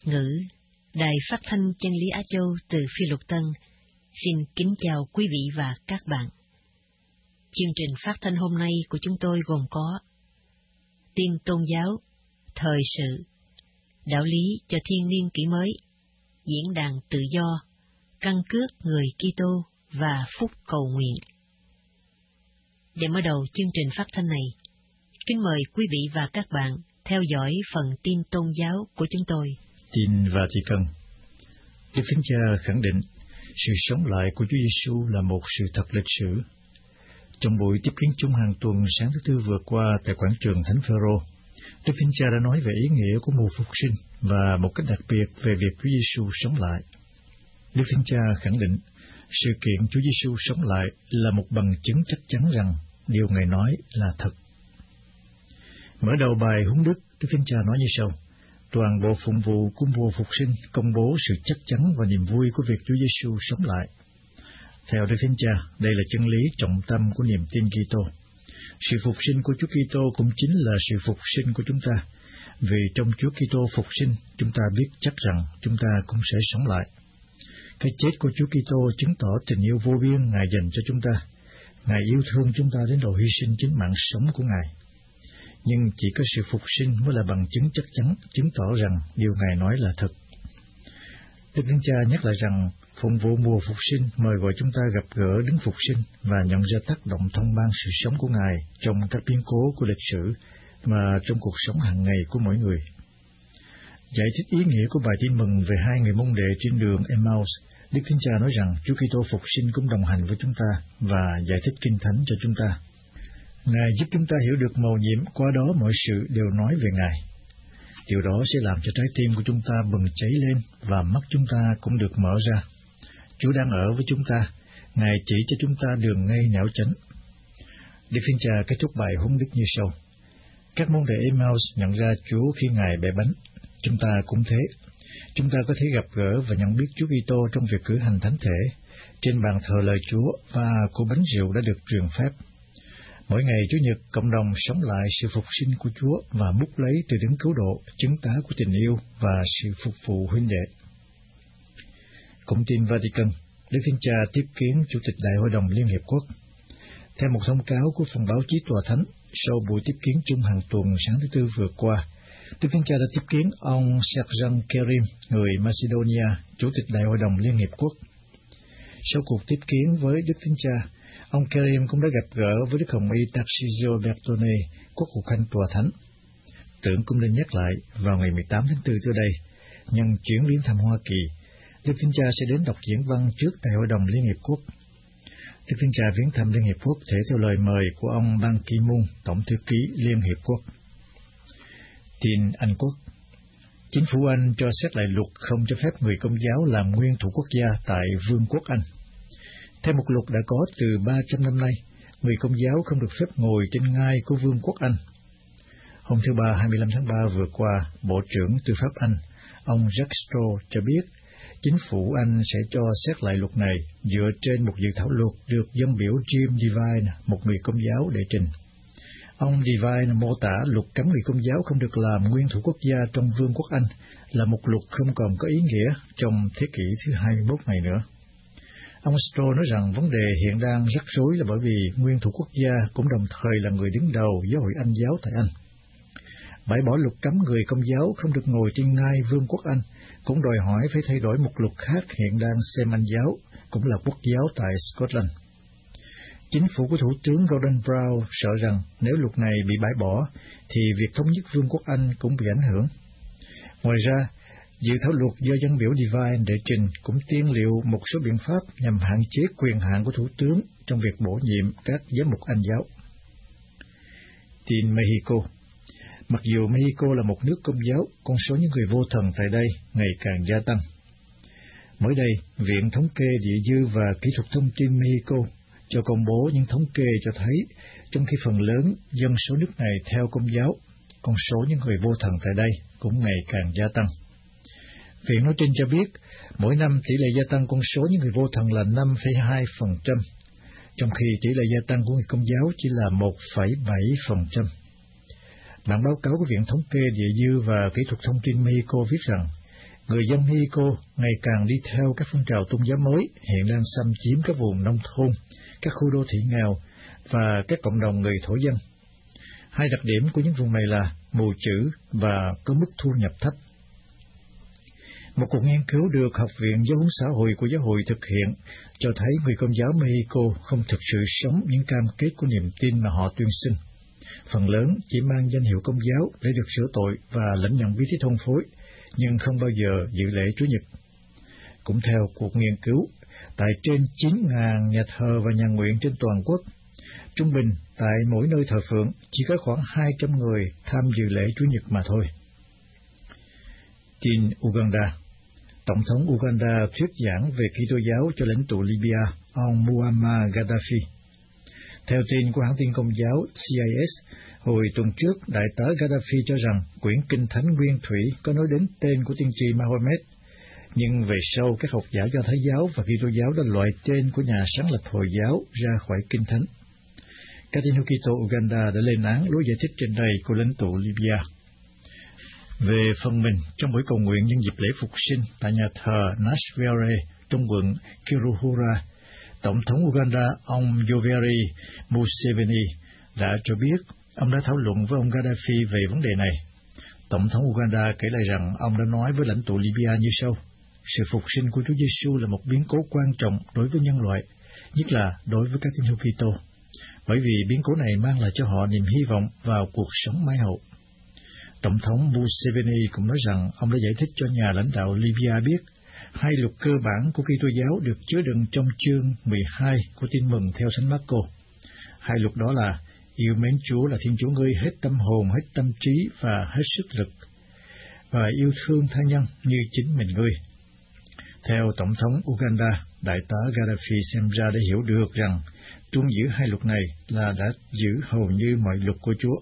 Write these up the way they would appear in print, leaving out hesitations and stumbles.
ngữ, Đài Phát thanh Chân lý Á Châu từ Phi Luật Tân, xin kính chào quý vị và các bạn. Chương trình phát thanh hôm nay của chúng tôi gồm có tin tôn giáo, thời sự, đạo lý cho thiên niên kỷ mới, diễn đàn tự do, căn cước người Kitô và phúc cầu nguyện. Để mở đầu chương trình phát thanh này, kính mời quý vị và các bạn theo dõi phần tin tôn giáo của chúng tôi. Tin Vatican. Đức Thánh Cha khẳng định sự sống lại của Chúa Giêsu là một sự thật lịch sử. Trong buổi tiếp kiến chung hàng tuần sáng thứ Tư vừa qua tại quảng trường Thánh Phêrô, Đức Thánh Cha đã nói về ý nghĩa của mùa phục sinh và một cách đặc biệt về việc Chúa Giêsu sống lại. Đức Thánh Cha khẳng định sự kiện Chúa Giêsu sống lại là một bằng chứng chắc chắn rằng điều Ngài nói là thật. Mở đầu bài huấn đức, Đức Thánh Cha nói như sau: toàn bộ phụng vụ của mùa phục sinh công bố sự chắc chắn và niềm vui của việc Chúa Giêsu sống lại. Theo Đức Thánh Cha, đây là chân lý trọng tâm của niềm tin Kitô. Sự phục sinh của Chúa Kitô cũng chính là sự phục sinh của chúng ta, vì trong Chúa Kitô phục sinh, chúng ta biết chắc rằng chúng ta cũng sẽ sống lại. Cái chết của Chúa Kitô chứng tỏ tình yêu vô biên Ngài dành cho chúng ta. Ngài yêu thương chúng ta đến độ hy sinh chính mạng sống của Ngài. Nhưng chỉ có sự phục sinh mới là bằng chứng chắc chắn, chứng tỏ rằng điều Ngài nói là thật. Đức Thánh Cha nhắc lại rằng phụng vụ mùa phục sinh mời gọi chúng ta gặp gỡ Đấng Phục Sinh và nhận ra tác động thông ban sự sống của Ngài trong các biến cố của lịch sử và trong cuộc sống hàng ngày của mỗi người. Giải thích ý nghĩa của bài tin mừng về hai người môn đệ trên đường Emmaus, Đức Thánh Cha nói rằng Chúa Kitô phục sinh cũng đồng hành với chúng ta và giải thích Kinh Thánh cho chúng ta. Ngài giúp chúng ta hiểu được mầu nhiệm, qua đó mọi sự đều nói về Ngài. Điều đó sẽ làm cho trái tim của chúng ta bừng cháy lên và mắt chúng ta cũng được mở ra. Chúa đang ở với chúng ta, Ngài chỉ cho chúng ta đường ngay nẻo chánh. Đức Thánh Cha kết thúc bài huấn đức như sau: các môn đệ Emmaus nhận ra Chúa khi Ngài bẻ bánh. Chúng ta cũng thế. Chúng ta có thể gặp gỡ và nhận biết Chúa Kitô trong việc cử hành thánh thể, trên bàn thờ lời Chúa và của bánh rượu đã được truyền phép. Mỗi ngày Chủ nhật, cộng đồng sống lại sự phục sinh của Chúa và múc lấy từ Đấng Cứu Độ, chứng tá của tình yêu và sự phục vụ huynh đệ. Cũng tin Vatican, Đức Thánh Cha tiếp kiến Chủ tịch Đại hội đồng Liên Hiệp Quốc. Theo một thông cáo của phòng báo chí Tòa Thánh, sau buổi tiếp kiến chung hàng tuần sáng thứ Tư vừa qua, Đức Thánh Cha đã tiếp kiến ông Serjan Kerim, người Macedonia, Chủ tịch Đại hội đồng Liên Hiệp Quốc. Sau cuộc tiếp kiến với Đức Thánh Cha, ông Kerim cũng đã gặp gỡ với Đức Hồng Y Tarcisio Bertone, Quốc vụ Khanh Tòa Thánh. Tưởng cũng nên nhắc lại, vào ngày 18 tháng 4 tới đây, nhân chuyến viếng thăm Hoa Kỳ, Đức Thánh Cha sẽ đến đọc diễn văn trước Đại hội đồng Liên Hiệp Quốc. Đức Thánh Cha viếng thăm Liên Hiệp Quốc thể theo lời mời của ông Ban Ki-moon, Tổng thư ký Liên Hiệp Quốc. Tin Anh Quốc. Chính phủ Anh cho xét lại luật không cho phép người Công giáo làm nguyên thủ quốc gia tại Vương quốc Anh. Theo một luật đã có từ 300 năm nay, người Công giáo không được phép ngồi trên ngai của Vương quốc Anh. Hôm thứ Ba 25 tháng 3 vừa qua, Bộ trưởng Tư pháp Anh, ông Jack Straw cho biết, chính phủ Anh sẽ cho xét lại luật này dựa trên một dự thảo luật được dân biểu Jim Devine, một người Công giáo, đệ trình. Ông Devine mô tả luật cấm người Công giáo không được làm nguyên thủ quốc gia trong Vương quốc Anh là một luật không còn có ý nghĩa trong thế kỷ thứ 21 này nữa. Ông Straw nói rằng vấn đề hiện đang rắc rối là bởi vì nguyên thủ quốc gia cũng đồng thời là người đứng đầu giáo hội Anh giáo tại Anh. Bãi bỏ luật cấm người Công giáo không được ngồi trên ngai Vương quốc Anh cũng đòi hỏi phải thay đổi một luật khác hiện đang xem Anh giáo, cũng là quốc giáo tại Scotland. Chính phủ của Thủ tướng Gordon Brown sợ rằng nếu luật này bị bãi bỏ, thì việc thống nhất Vương quốc Anh cũng bị ảnh hưởng. Ngoài ra, dự thảo luật do dân biểu Devine đệ trình cũng tiên liệu một số biện pháp nhằm hạn chế quyền hạn của Thủ tướng trong việc bổ nhiệm các giám mục Anh giáo. Tin Mexico. Mặc dù Mexico là một nước Công giáo, con số những người vô thần tại đây ngày càng gia tăng. Mới đây, Viện Thống kê Địa dư và Kỹ thuật Thông tin Mexico cho công bố những thống kê cho thấy, trong khi phần lớn dân số nước này theo Công giáo, con số những người vô thần tại đây cũng ngày càng gia tăng. Viện nói trên cho biết, mỗi năm tỷ lệ gia tăng con số những người vô thần là 5,2%, trong khi tỷ lệ gia tăng của người Công giáo chỉ là 1,7%. Bản báo cáo của Viện Thống kê Địa dư và Kỹ thuật Thông tin Mexico viết rằng, người dân Mexico ngày càng đi theo các phong trào tôn giáo mới hiện đang xâm chiếm các vùng nông thôn, các khu đô thị nghèo và các cộng đồng người thổ dân. Hai đặc điểm của những vùng này là mù chữ và có mức thu nhập thấp. Một cuộc nghiên cứu được Học viện Giáo huấn xã hội của giáo hội thực hiện cho thấy người Công giáo Mexico không thực sự sống những cam kết của niềm tin mà họ tuyên xưng. Phần lớn chỉ mang danh hiệu Công giáo để được sửa tội và lãnh nhận bí tích hôn phối, nhưng không bao giờ dự lễ Chúa Nhật. Cũng theo cuộc nghiên cứu, tại trên 9.000 nhà thờ và nhà nguyện trên toàn quốc, trung bình tại mỗi nơi thờ phượng chỉ có khoảng 200 người tham dự lễ Chúa Nhật mà thôi. Tin Uganda. Tổng thống Uganda thuyết giảng về Kitô giáo cho lãnh tụ Libya, ông Muammar Gaddafi. Theo tin của hãng tin Công giáo CIS, hồi tuần trước, đại tá Gaddafi cho rằng quyển Kinh Thánh Nguyên Thủy có nói đến tên của tiên tri Mahomet, nhưng về sau các học giả Do Thái giáo và Kitô giáo đã loại tên của nhà sáng lập Hồi giáo ra khỏi Kinh Thánh. Các tín hữu Kitô Uganda đã lên án lối giải thích trên đây của lãnh tụ Libya. Về phần mình, trong buổi cầu nguyện nhân dịp lễ Phục sinh tại nhà thờ Nashville trong quận Kiruhura, Tổng thống Uganda ông Yoweri Museveni đã cho biết ông đã thảo luận với ông Gaddafi về vấn đề này. Tổng thống Uganda kể lại rằng ông đã nói với lãnh tụ Libya như sau: sự phục sinh của Chúa Giêsu là một biến cố quan trọng đối với nhân loại, nhất là đối với các tín hữu Kitô, bởi vì biến cố này mang lại cho họ niềm hy vọng vào cuộc sống mãi hậu. Tổng thống Museveni cũng nói rằng ông đã giải thích cho nhà lãnh đạo Libya biết hai luật cơ bản của Kitô giáo được chứa đựng trong chương 12 của Tin mừng theo Thánh Marco. Hai luật đó là yêu mến Chúa là Thiên Chúa ngươi hết tâm hồn, hết tâm trí và hết sức lực, và yêu thương tha nhân như chính mình ngươi. Theo Tổng thống Uganda, đại tá Gaddafi xem ra đã hiểu được rằng tuân giữ hai luật này là đã giữ hầu như mọi luật của Chúa.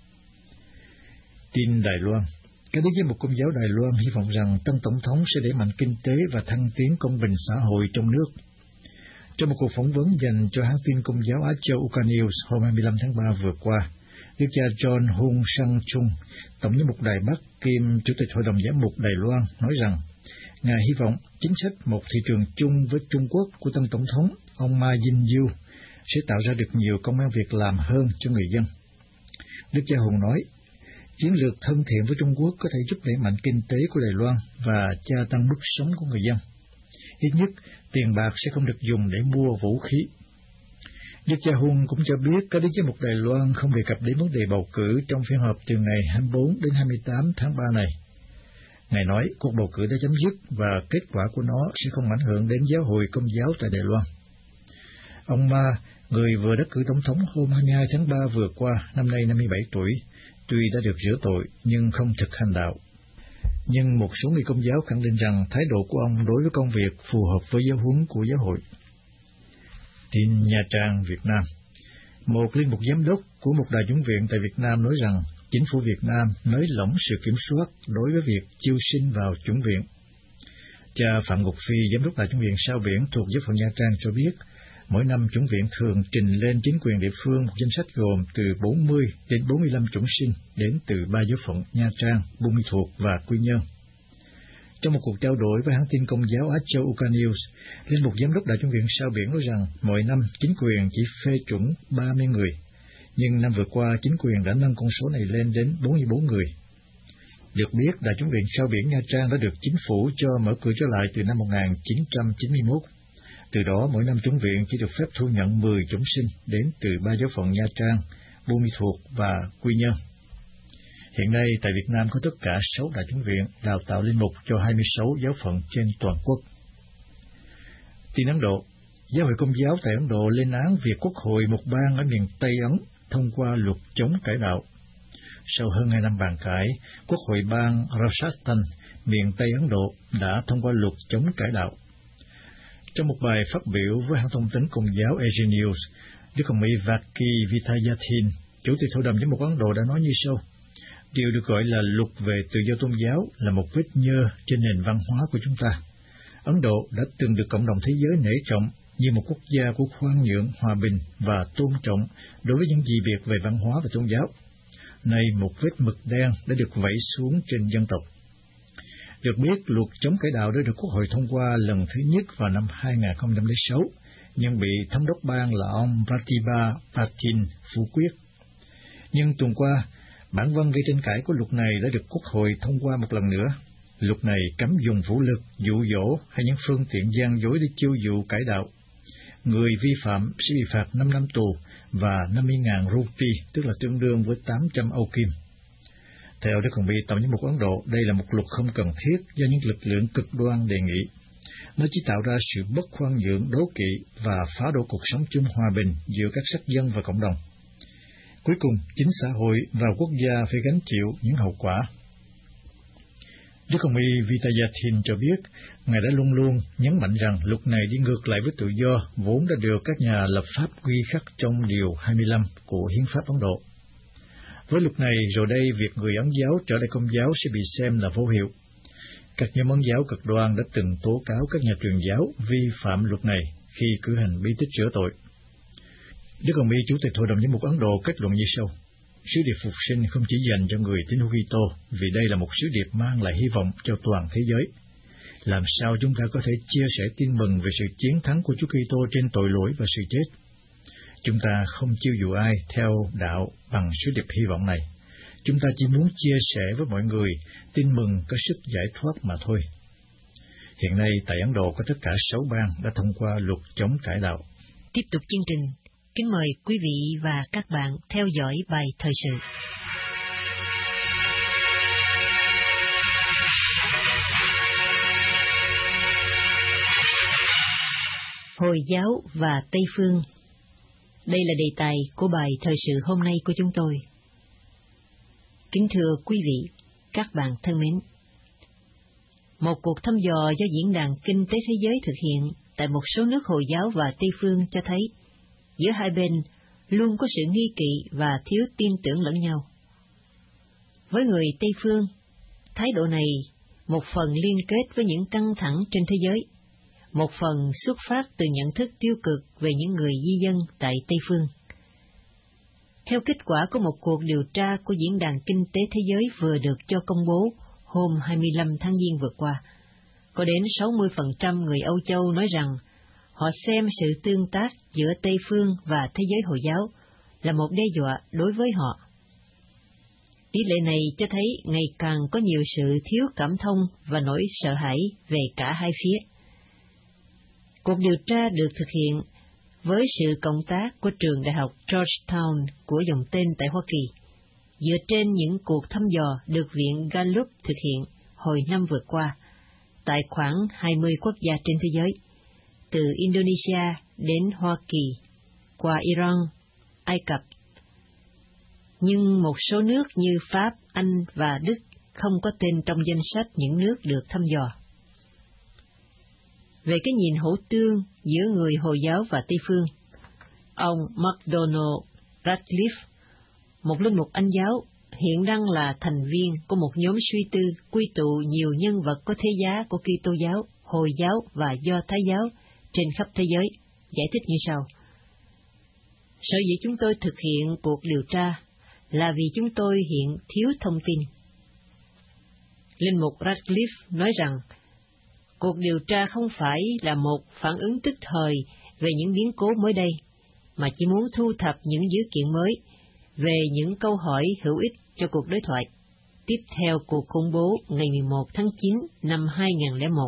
Tin Đài Loan. Các đức giám mục Công giáo Đài Loan hy vọng rằng tân tổng thống sẽ đẩy mạnh kinh tế và thăng tiến công bình xã hội trong nước. Trong một cuộc phỏng vấn dành cho hãng tin Công giáo Á Châu Ukanews hôm 25 tháng 3 vừa qua, Đức cha John Hung Sang Chung, tổng giám mục Đài Bắc kiêm Chủ tịch Hội đồng Giám mục Đài Loan, nói rằng Ngài hy vọng chính sách một thị trường chung với Trung Quốc của tân tổng thống ông Ma Ying-jeou sẽ tạo ra được nhiều công ăn việc làm hơn cho người dân. Đức cha Hùng nói, chiến lược thân thiện với Trung Quốc có thể giúp đẩy mạnh kinh tế của Đài Loan và gia tăng mức sống của người dân. Ít nhất, tiền bạc sẽ không được dùng để mua vũ khí. Đức cha Huân cũng cho biết các đức giám mục Đài Loan không đề cập đến vấn đề bầu cử trong phiên họp từ ngày 24 đến 28 tháng 3 này. Ngài nói cuộc bầu cử đã chấm dứt và kết quả của nó sẽ không ảnh hưởng đến giáo hội Công giáo tại Đài Loan. Ông Ma, người vừa đắc cử tổng thống hôm 22 tháng 3 vừa qua, năm nay 57 tuổi, tuy đã được rửa tội nhưng không thực hành đạo. Nhưng một số người Công giáo khẳng định rằng thái độ của ông đối với công việc phù hợp với giáo huấn của giáo hội. Tin Nha Trang, Việt Nam. Một linh mục giám đốc của một đại chủng viện tại Việt Nam nói rằng chính phủ Việt Nam nới lỏng sự kiểm soát đối với việc chiêu sinh vào chủng viện. Cha Phạm Ngọc Phi, giám đốc đại chủng viện Sao Biển thuộc giáo phận Nha Trang cho biết, mỗi năm chủng viện thường trình lên chính quyền địa phương một danh sách gồm từ 40 đến 45 chủng sinh đến từ 3 giáo phận Nha Trang, Buôn Ma Thuột và Quy Nhơn. Trong một cuộc trao đổi với hãng tin Công giáo Á Châu Ukanews, linh mục giám đốc đại chủng viện Sao Biển nói rằng mỗi năm chính quyền chỉ phê chuẩn 30 người, nhưng năm vừa qua chính quyền đã nâng con số này lên đến 44 người. Được biết, đại chủng viện Sao Biển Nha Trang đã được chính phủ cho mở cửa trở lại từ năm 1991. Từ đó, mỗi năm chủng viện chỉ được phép thu nhận 10 chủng sinh đến từ 3 giáo phận Nha Trang, Buôn Ma Thuột và Quy Nhơn. Hiện nay, tại Việt Nam có tất cả 6 đại chủng viện đào tạo linh mục cho 26 giáo phận trên toàn quốc. Tin Ấn Độ. Giáo hội Công giáo tại Ấn Độ lên án việc Quốc hội một bang ở miền Tây Ấn thông qua luật chống cải đạo. Sau hơn 2 năm bàn cãi, Quốc hội bang Rajasthan, miền Tây Ấn Độ đã thông qua luật chống cải đạo. Trong một bài phát biểu với hãng thông tấn Công giáo AG News, Đức Hồng y Vaki Vitayathin, Chủ tịch Hội đồng Giám mục Ấn Độ đã nói như sau: điều được gọi là luật về tự do tôn giáo là một vết nhơ trên nền văn hóa của chúng ta. Ấn Độ đã từng được cộng đồng thế giới nể trọng như một quốc gia của khoan nhượng, hòa bình và tôn trọng đối với những dị biệt về văn hóa và tôn giáo. Nay một vết mực đen đã được vẩy xuống trên dân tộc. Được biết, luật chống cải đạo đã được Quốc hội thông qua lần thứ nhất vào năm 2006, nhưng bị thống đốc bang là ông Pratibha Patil phủ quyết. Nhưng tuần qua, bản văn gây tranh cãi của luật này đã được Quốc hội thông qua một lần nữa. Luật này cấm dùng vũ lực, dụ dỗ hay những phương tiện gian dối để chiêu dụ cải đạo. Người vi phạm sẽ bị phạt 5 năm tù và 50.000 rupee, tức là tương đương với 800 Âu Kim. Theo Đức Hồng Y Tổng giám mục Ấn Độ, đây là một luật không cần thiết do những lực lượng cực đoan đề nghị. Nó chỉ tạo ra sự bất khoan nhượng, đố kỵ và phá đổ cuộc sống chung hòa bình giữa các sắc dân và cộng đồng. Cuối cùng, chính xã hội và quốc gia phải gánh chịu những hậu quả. Đức Hồng Y Vitayathin cho biết, Ngài đã luôn luôn nhấn mạnh rằng luật này đi ngược lại với tự do vốn đã được các nhà lập pháp ghi khắc trong Điều 25 của Hiến pháp Ấn Độ. Với luật này, rồi đây việc người Ấn giáo trở lại Công giáo sẽ bị xem là vô hiệu. Các nhóm Ấn giáo cực đoan đã từng tố cáo các nhà truyền giáo vi phạm luật này khi cử hành bí tích rửa tội. Đức Hồng Y Chủ tịch Hội đồng Giám mục Ấn Độ kết luận như sau: sứ điệp phục sinh không chỉ dành cho người tín hữu Kitô, vì đây là một sứ điệp mang lại hy vọng cho toàn thế giới. Làm sao chúng ta có thể chia sẻ tin mừng về sự chiến thắng của Chúa Kitô trên tội lỗi và sự chết? Chúng ta không chiêu dụ ai theo đạo bằng sứ điệp hy vọng này. Chúng ta chỉ muốn chia sẻ với mọi người tin mừng có sức giải thoát mà thôi. Hiện nay tại Ấn Độ có tất cả 6 bang đã thông qua luật chống cải đạo. Tiếp tục chương trình, kính mời quý vị và các bạn theo dõi bài thời sự. Hồi giáo và Tây phương. Đây là đề tài của bài thời sự hôm nay của chúng tôi. Kính thưa quý vị, các bạn thân mến, một cuộc thăm dò do Diễn đàn Kinh tế Thế giới thực hiện tại một số nước Hồi giáo và Tây phương cho thấy giữa hai bên luôn có sự nghi kỵ và thiếu tin tưởng lẫn nhau. Với người Tây phương, thái độ này một phần liên kết với những căng thẳng trên thế giới, một phần xuất phát từ nhận thức tiêu cực về những người di dân tại Tây phương. Theo kết quả của một cuộc điều tra của Diễn đàn Kinh tế Thế giới vừa được cho công bố hôm 25 tháng Giêng vừa qua, có đến 60% người Âu Châu nói rằng họ xem sự tương tác giữa Tây phương và thế giới Hồi giáo là một đe dọa đối với họ. Tỷ lệ này cho thấy ngày càng có nhiều sự thiếu cảm thông và nỗi sợ hãi về cả hai phía. Cuộc điều tra được thực hiện với sự cộng tác của trường đại học Georgetown của dòng tên tại Hoa Kỳ, dựa trên những cuộc thăm dò được Viện Gallup thực hiện hồi năm vừa qua tại khoảng 20 quốc gia trên thế giới, từ Indonesia đến Hoa Kỳ, qua Iran, Ai Cập. Nhưng một số nước như Pháp, Anh và Đức không có tên trong danh sách những nước được thăm dò. Về cái nhìn hữu tương giữa người Hồi giáo và Tây phương, ông McDonald Radcliffe, một linh mục Anh giáo, hiện đang là thành viên của một nhóm suy tư quy tụ nhiều nhân vật có thế giá của Kitô giáo, Hồi giáo và Do Thái giáo trên khắp thế giới, giải thích như sau: sở dĩ chúng tôi thực hiện cuộc điều tra là vì chúng tôi hiện thiếu thông tin. Linh mục Radcliffe nói rằng cuộc điều tra không phải là một phản ứng tức thời về những biến cố mới đây, mà chỉ muốn thu thập những dữ kiện mới về những câu hỏi hữu ích cho cuộc đối thoại tiếp theo cuộc khủng bố ngày 11 tháng 9 năm 2001.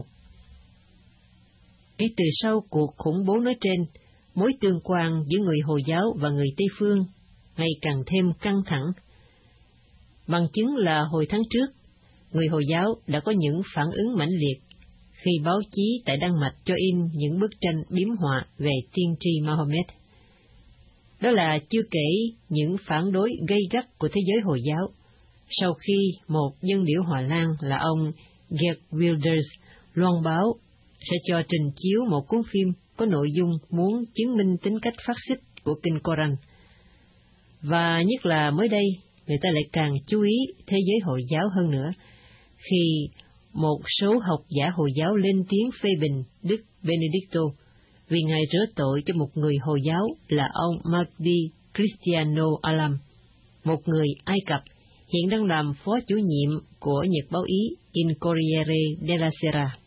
Kể từ sau cuộc khủng bố nói trên, mối tương quan giữa người Hồi giáo và người Tây phương ngày càng thêm căng thẳng. Bằng chứng là hồi tháng trước, người Hồi giáo đã có những phản ứng mãnh liệt khi báo chí tại Đan Mạch cho in những bức tranh biếm họa về tiên tri Mahomet. Đó là chưa kể những phản đối gay gắt của thế giới Hồi giáo, sau khi một dân biểu Hòa Lan là ông Geert Wilders loan báo sẽ cho trình chiếu một cuốn phim có nội dung muốn chứng minh tính cách phát xít của kinh Koran. Và nhất là mới đây, người ta lại càng chú ý thế giới Hồi giáo hơn nữa, khi một số học giả Hồi giáo lên tiếng phê bình Đức Benedicto vì Ngài rửa tội cho một người Hồi giáo là ông Mahdi Cristiano Alam, một người Ai Cập hiện đang làm phó chủ nhiệm của nhật báo Ý Il Corriere della Sera.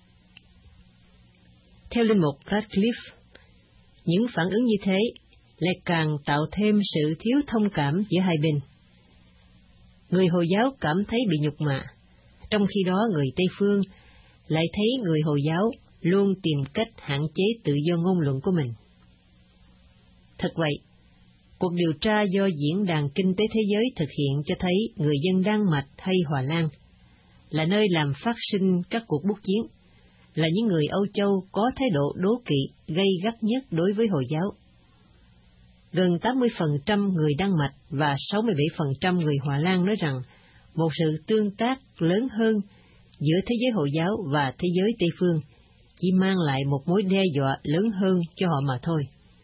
Theo linh mục Radcliffe, những phản ứng như thế lại càng tạo thêm sự thiếu thông cảm giữa hai bên. Người Hồi giáo cảm thấy bị nhục mạ, trong khi đó người Tây phương lại thấy người Hồi giáo luôn tìm cách hạn chế tự do ngôn luận của mình. Thật vậy, cuộc điều tra do Diễn đàn Kinh tế Thế giới thực hiện cho thấy người dân Đan Mạch hay Hòa Lan là nơi làm phát sinh các cuộc bút chiến, là những người Âu Châu có thái độ đố kỵ gay gắt nhất đối với Hồi giáo. Gần 80% người Đan Mạch và 67% người Hòa Lan nói rằng một sự tương tác lớn hơn giữa thế giới Hồi giáo và thế giới Tây phương chỉ mang lại một mối đe dọa lớn hơn cho họ mà thôi.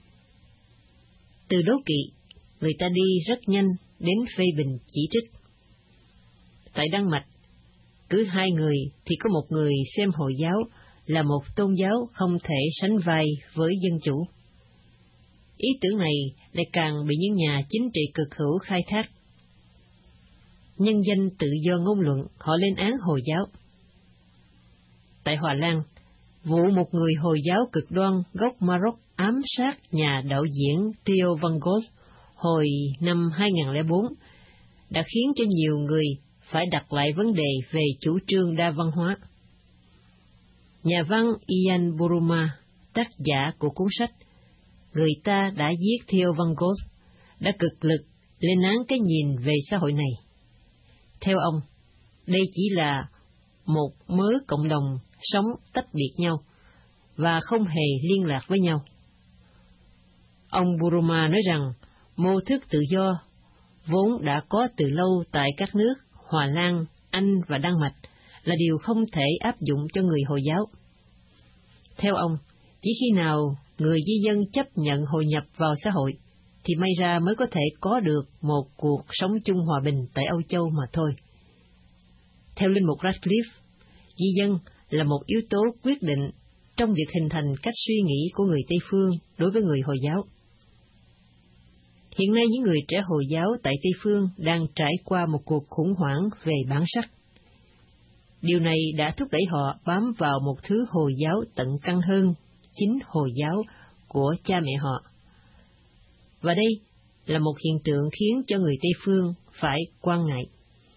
Từ đố kỵ, người ta đi rất nhanh đến phê bình chỉ trích. Tại Đan Mạch, cứ hai người thì có một người xem Hồi giáo là một tôn giáo không thể sánh vai với dân chủ. Ý tưởng này lại càng bị những nhà chính trị cực hữu khai thác. Nhân danh tự do ngôn luận, họ lên án Hồi giáo. Tại Hòa Lan, vụ một người Hồi giáo cực đoan gốc Maroc ám sát nhà đạo diễn Theo Van Gogh hồi năm 2004 đã khiến cho nhiều người phải đặt lại vấn đề về chủ trương đa văn hóa. Nhà văn Ian Buruma, tác giả của cuốn sách Người ta đã giết Theo Van Gogh, đã cực lực lên án cái nhìn về xã hội này. Theo ông, đây chỉ là một mớ cộng đồng sống tách biệt nhau và không hề liên lạc với nhau. Ông Buruma nói rằng mô thức tự do vốn đã có từ lâu tại các nước Hòa Lan, Anh và Đan Mạch là điều không thể áp dụng cho người Hồi giáo. Theo ông, chỉ khi nào người di dân chấp nhận hội nhập vào xã hội thì may ra mới có thể có được một cuộc sống chung hòa bình tại Âu Châu mà thôi. Theo linh mục Radcliffe, di dân là một yếu tố quyết định trong việc hình thành cách suy nghĩ của người Tây phương đối với người Hồi giáo. Hiện nay những người trẻ Hồi giáo tại Tây phương đang trải qua một cuộc khủng hoảng về bản sắc. Điều này đã thúc đẩy họ bám vào một thứ Hồi giáo tận căn hơn chính Hồi giáo của cha mẹ họ. Và đây là một hiện tượng khiến cho người Tây phương phải quan ngại.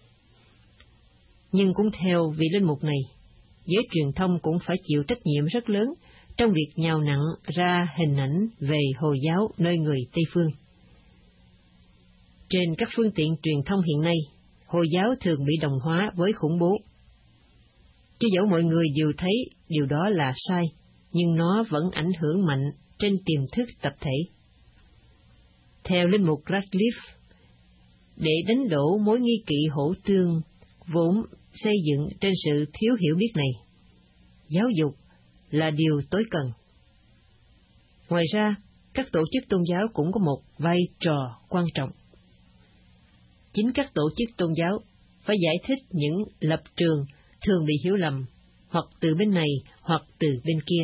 Nhưng cũng theo vị linh mục này, giới truyền thông cũng phải chịu trách nhiệm rất lớn trong việc nhào nặn ra hình ảnh về Hồi giáo nơi người Tây phương. Trên các phương tiện truyền thông hiện nay, Hồi giáo thường bị đồng hóa với khủng bố. Chứ dẫu mọi người đều thấy điều đó là sai, nhưng nó vẫn ảnh hưởng mạnh trên tiềm thức tập thể. Theo linh mục Radcliffe, để đánh đổ mối nghi kỵ hổ tương vốn xây dựng trên sự thiếu hiểu biết này, giáo dục là điều tối cần. Ngoài ra, các tổ chức tôn giáo cũng có một vai trò quan trọng. Chính các tổ chức tôn giáo phải giải thích những lập trường thường bị hiểu lầm, hoặc từ bên này hoặc từ bên kia.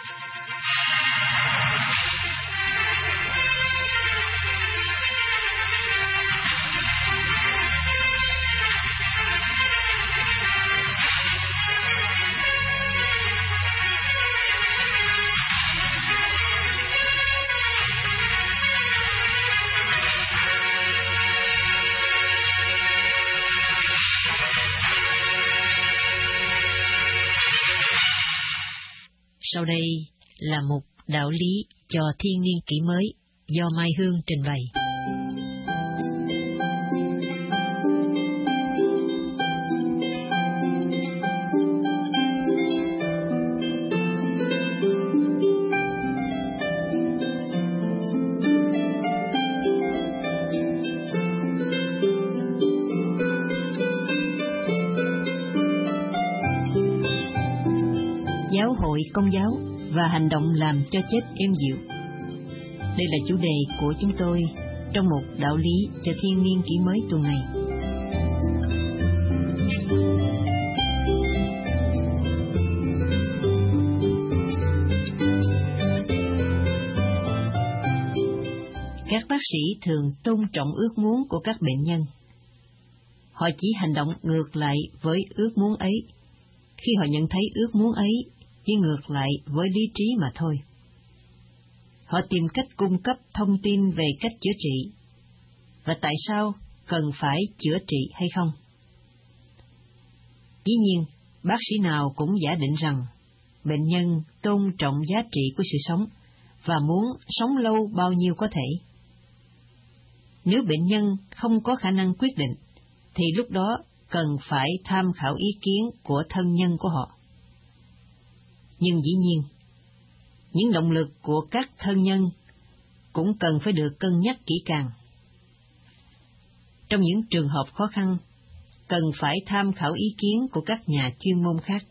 Sau đây là một đạo lý cho thiên niên kỷ mới do Mai Hương trình bày. Giáo hội Công giáo và hành động làm cho chết êm dịu. Đây là chủ đề của chúng tôi trong một đạo lý cho thiên niên kỷ mới tuần này. Các bác sĩ thường tôn trọng ước muốn của các bệnh nhân. họ chỉ hành động ngược lại với ước muốn ấy, khi họ nhận thấy ước muốn ấy đi ngược lại với lý trí mà thôi. Họ tìm cách cung cấp thông tin về cách chữa trị, và tại sao cần phải chữa trị hay không. Dĩ nhiên, bác sĩ nào cũng giả định rằng bệnh nhân tôn trọng giá trị của sự sống và muốn sống lâu bao nhiêu có thể. Nếu bệnh nhân không có khả năng quyết định, thì lúc đó cần phải tham khảo ý kiến của thân nhân của họ. Nhưng dĩ nhiên, những động lực của các thân nhân cũng cần phải được cân nhắc kỹ càng. Trong những trường hợp khó khăn, cần phải tham khảo ý kiến của các nhà chuyên môn khác.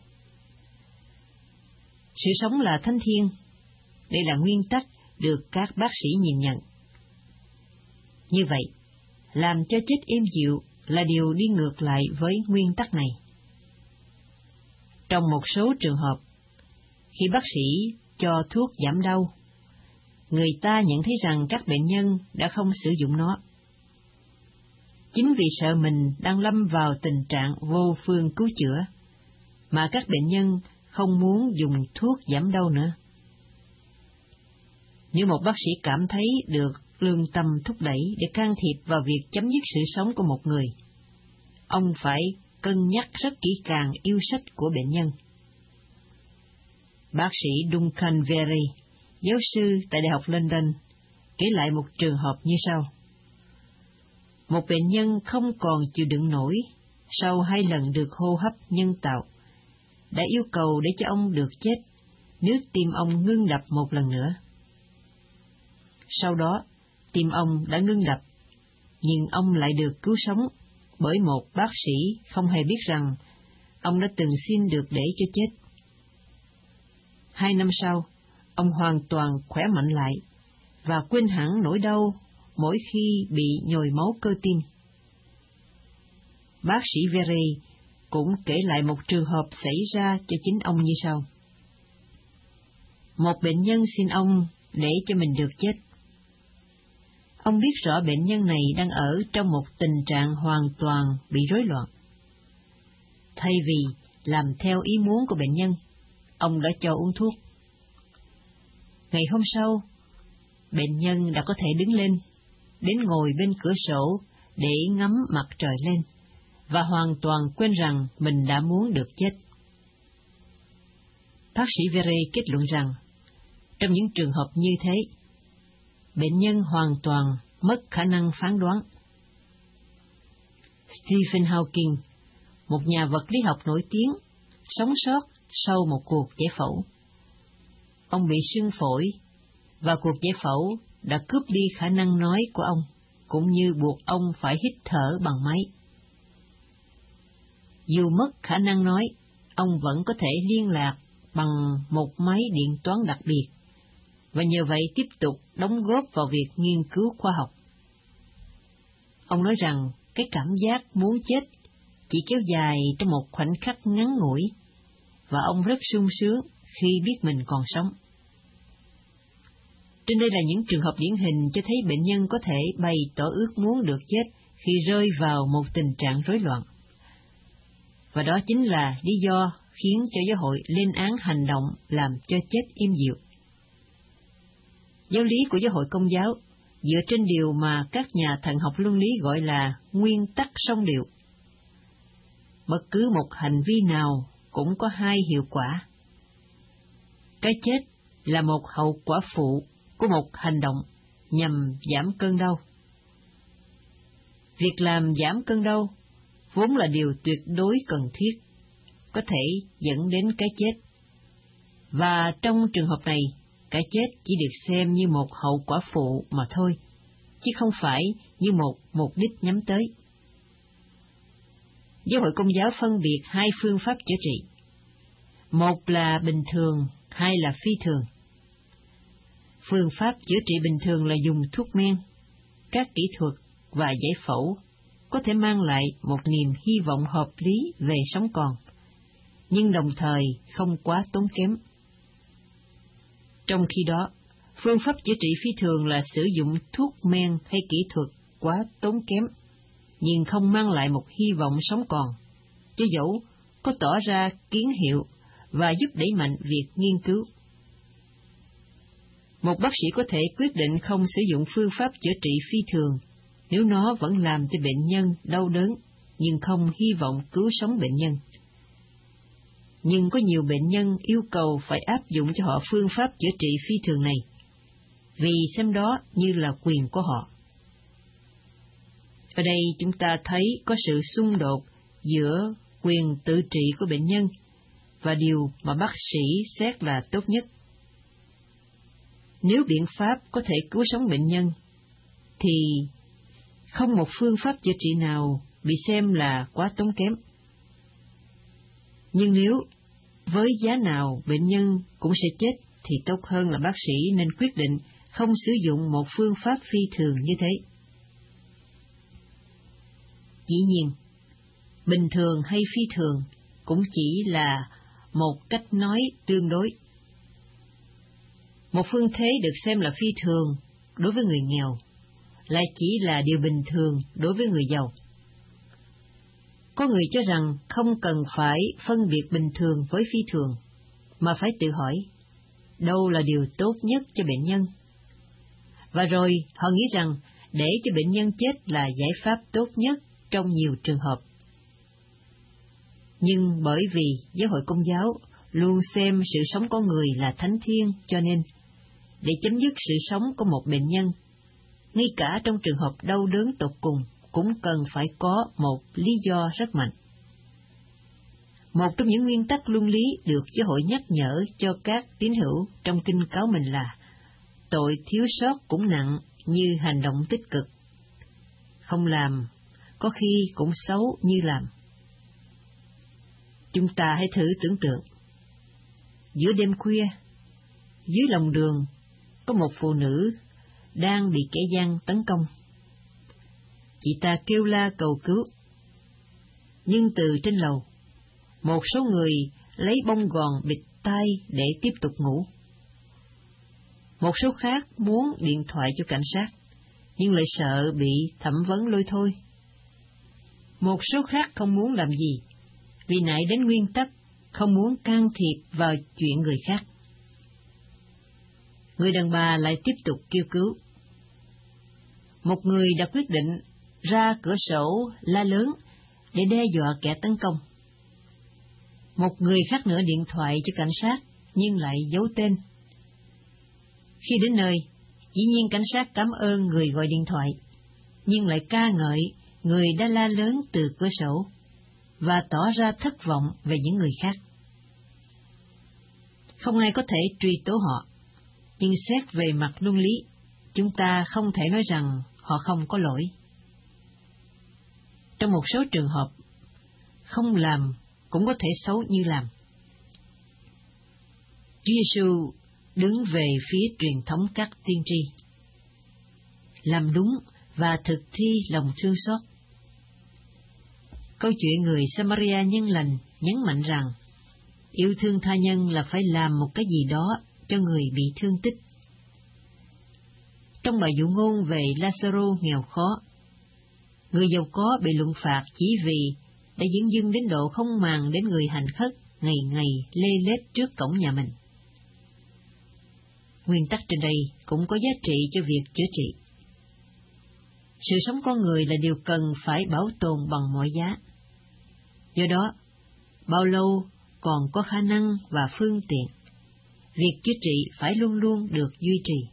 Sự sống là thánh thiêng, đây là nguyên tắc được các bác sĩ nhìn nhận. Như vậy, làm cho chết êm dịu là điều đi ngược lại với nguyên tắc này. Trong một số trường hợp, khi bác sĩ cho thuốc giảm đau, người ta nhận thấy rằng các bệnh nhân đã không sử dụng nó. Chính vì sợ mình đang lâm vào tình trạng vô phương cứu chữa, mà các bệnh nhân không muốn dùng thuốc giảm đau nữa. Nếu một bác sĩ cảm thấy được lương tâm thúc đẩy để can thiệp vào việc chấm dứt sự sống của một người, ông phải cân nhắc rất kỹ càng yêu sách của bệnh nhân. Bác sĩ Duncan Very, giáo sư tại Đại học London, kể lại một trường hợp như sau. Một bệnh nhân không còn chịu đựng nổi sau 2 lần được hô hấp nhân tạo, đã yêu cầu để cho ông được chết nếu tim ông ngưng đập một lần nữa. Sau đó, tim ông đã ngưng đập, nhưng ông lại được cứu sống bởi một bác sĩ không hề biết rằng ông đã từng xin được để cho chết. 2 năm sau, ông hoàn toàn khỏe mạnh lại và quên hẳn nỗi đau mỗi khi bị nhồi máu cơ tim. Bác sĩ Very cũng kể lại một trường hợp xảy ra cho chính ông như sau. Một bệnh nhân xin ông để cho mình được chết. Ông biết rõ bệnh nhân này đang ở trong một tình trạng hoàn toàn bị rối loạn. Thay vì làm theo ý muốn của bệnh nhân, ông đã cho uống thuốc. Ngày hôm sau, bệnh nhân đã có thể đứng lên, đến ngồi bên cửa sổ để ngắm mặt trời lên, và hoàn toàn quên rằng mình đã muốn được chết. Bác sĩ Very kết luận rằng, trong những trường hợp như thế, bệnh nhân hoàn toàn mất khả năng phán đoán. Stephen Hawking, một nhà vật lý học nổi tiếng, sống sót sau một cuộc giải phẫu. Ông bị sưng phổi, và cuộc giải phẫu đã cướp đi khả năng nói của ông, cũng như buộc ông phải hít thở bằng máy. Dù mất khả năng nói, ông vẫn có thể liên lạc bằng một máy điện toán đặc biệt, và nhờ vậy tiếp tục đóng góp vào việc nghiên cứu khoa học. Ông nói rằng cái cảm giác muốn chết chỉ kéo dài trong một khoảnh khắc ngắn ngủi, và ông rất sung sướng khi biết mình còn sống. Trên đây là những trường hợp điển hình cho thấy bệnh nhân có thể bày tỏ ước muốn được chết khi rơi vào một tình trạng rối loạn. Và đó chính là lý do khiến cho giáo hội lên án hành động làm cho chết im dịu. Giáo lý của giáo hội Công giáo dựa trên điều mà các nhà thần học luân lý gọi là nguyên tắc song điệu. Bất cứ một hành vi nào cũng có 2 hiệu quả. Cái chết là một hậu quả phụ của một hành động nhằm giảm cơn đau. Việc làm giảm cơn đau vốn là điều tuyệt đối cần thiết, có thể dẫn đến cái chết. Và trong trường hợp này, cái chết chỉ được xem như một hậu quả phụ mà thôi, chứ không phải như một mục đích nhắm tới. Giáo hội Công giáo phân biệt 2 phương pháp chữa trị. Một là bình thường, 2 là phi thường. Phương pháp chữa trị bình thường là dùng thuốc men, các kỹ thuật và giải phẫu có thể mang lại một niềm hy vọng hợp lý về sống còn, nhưng đồng thời không quá tốn kém. Trong khi đó, phương pháp chữa trị phi thường là sử dụng thuốc men hay kỹ thuật quá tốn kém, nhưng không mang lại một hy vọng sống còn, cho dẫu có tỏ ra kiến hiệu và giúp đẩy mạnh việc nghiên cứu. Một bác sĩ có thể quyết định không sử dụng phương pháp chữa trị phi thường nếu nó vẫn làm cho bệnh nhân đau đớn, nhưng không hy vọng cứu sống bệnh nhân. Nhưng có nhiều bệnh nhân yêu cầu phải áp dụng cho họ phương pháp chữa trị phi thường này, vì xem đó như là quyền của họ. Ở đây chúng ta thấy có sự xung đột giữa quyền tự trị của bệnh nhân và điều mà bác sĩ xét là tốt nhất. Nếu biện pháp có thể cứu sống bệnh nhân, thì không một phương pháp chữa trị nào bị xem là quá tốn kém. Nhưng nếu với giá nào bệnh nhân cũng sẽ chết, thì tốt hơn là bác sĩ nên quyết định không sử dụng một phương pháp phi thường như thế. Dĩ nhiên, bình thường hay phi thường cũng chỉ là một cách nói tương đối. Một phương thế được xem là phi thường đối với người nghèo, lại chỉ là điều bình thường đối với người giàu. Có người cho rằng không cần phải phân biệt bình thường với phi thường, mà phải tự hỏi, đâu là điều tốt nhất cho bệnh nhân? Và rồi họ nghĩ rằng để cho bệnh nhân chết là giải pháp tốt nhất trong nhiều trường hợp. Nhưng bởi vì giáo hội Công giáo luôn xem sự sống con người là thánh thiêng, cho nên để chấm dứt sự sống của một bệnh nhân, ngay cả trong trường hợp đau đớn tột cùng, cũng cần phải có một lý do rất mạnh. Một trong những nguyên tắc luân lý được giáo hội nhắc nhở cho các tín hữu trong kinh cáo mình là tội thiếu sót cũng nặng như hành động tích cực. Không làm, có khi cũng xấu như làm. Chúng ta hãy thử tưởng tượng, giữa đêm khuya, dưới lòng đường, có một phụ nữ đang bị kẻ gian tấn công. Chị ta kêu la cầu cứu, nhưng từ trên lầu, một số người lấy bông gòn bịt tai để tiếp tục ngủ. Một số khác muốn điện thoại cho cảnh sát, nhưng lại sợ bị thẩm vấn lôi thôi. Một số khác không muốn làm gì, vì nại đến nguyên tắc, không muốn can thiệp vào chuyện người khác. Người đàn bà lại tiếp tục kêu cứu. Một người đã quyết định ra cửa sổ la lớn để đe dọa kẻ tấn công. Một người khác nữa điện thoại cho cảnh sát, nhưng lại giấu tên. Khi đến nơi, dĩ nhiên cảnh sát cảm ơn người gọi điện thoại, nhưng lại ca ngợi người đã la lớn từ cửa sổ, và tỏ ra thất vọng về những người khác. Không ai có thể truy tố họ, nhưng xét về mặt luân lý, chúng ta không thể nói rằng họ không có lỗi. Trong một số trường hợp, không làm cũng có thể xấu như làm. Chúa Giêsu đứng về phía truyền thống các tiên tri, làm đúng và thực thi lòng thương xót. Câu chuyện người Samaria nhân lành nhấn mạnh rằng yêu thương tha nhân là phải làm một cái gì đó cho người bị thương tích. Trong bài dụ ngôn về Lazaro nghèo khó, người giàu có bị luận phạt chỉ vì đã dửng dưng đến độ không màng đến người hành khất ngày ngày lê lết trước cổng nhà mình. Nguyên tắc trên đây cũng có giá trị cho việc chữa trị. Sự sống con người là điều cần phải bảo tồn bằng mọi giá. Do đó, bao lâu còn có khả năng và phương tiện, việc chữa trị phải luôn luôn được duy trì.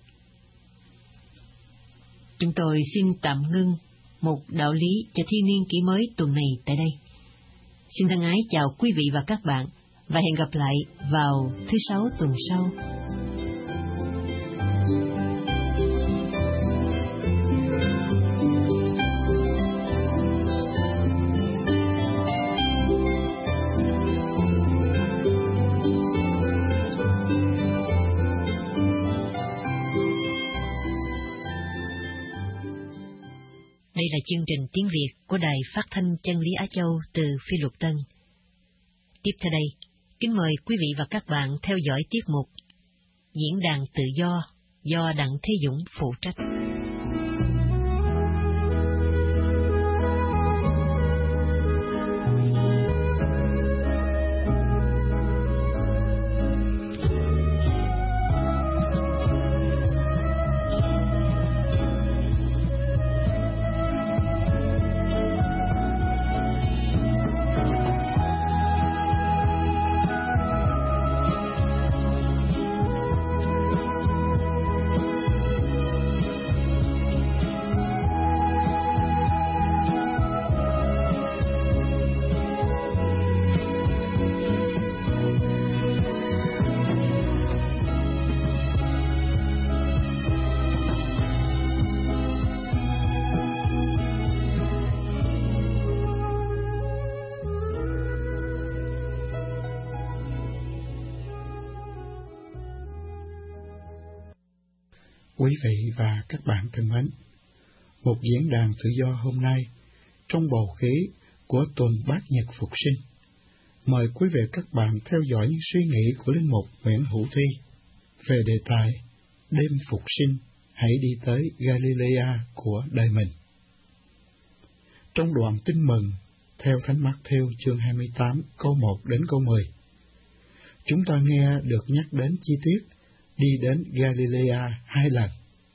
Chúng tôi xin tạm ngưng một đạo lý cho thiên niên kỷ mới tuần này tại đây. Xin thân ái chào quý vị và các bạn, và hẹn gặp lại vào thứ Sáu tuần sau. Đây là chương trình tiếng Việt của Đài Phát thanh Chân lý Á Châu từ Phi Luật Tân. Tiếp theo đây, kính mời quý vị và các bạn theo dõi tiết mục Diễn đàn tự do Đặng Thế Dũng phụ trách. Quý vị và các bạn thân mến, một diễn đàn tự do hôm nay trong bầu khí của tuần Bát Nhật Phục Sinh. Mời quý vị các bạn theo dõi những suy nghĩ của Linh mục Nguyễn Hữu Thi về đề tài Đêm Phục Sinh, hãy đi tới Galilea của đời mình. Trong đoạn tin mừng theo Thánh Mác-thêu chương 28 câu 1 đến câu 10, chúng ta nghe được nhắc đến chi tiết đi đến Galilea 2 lần.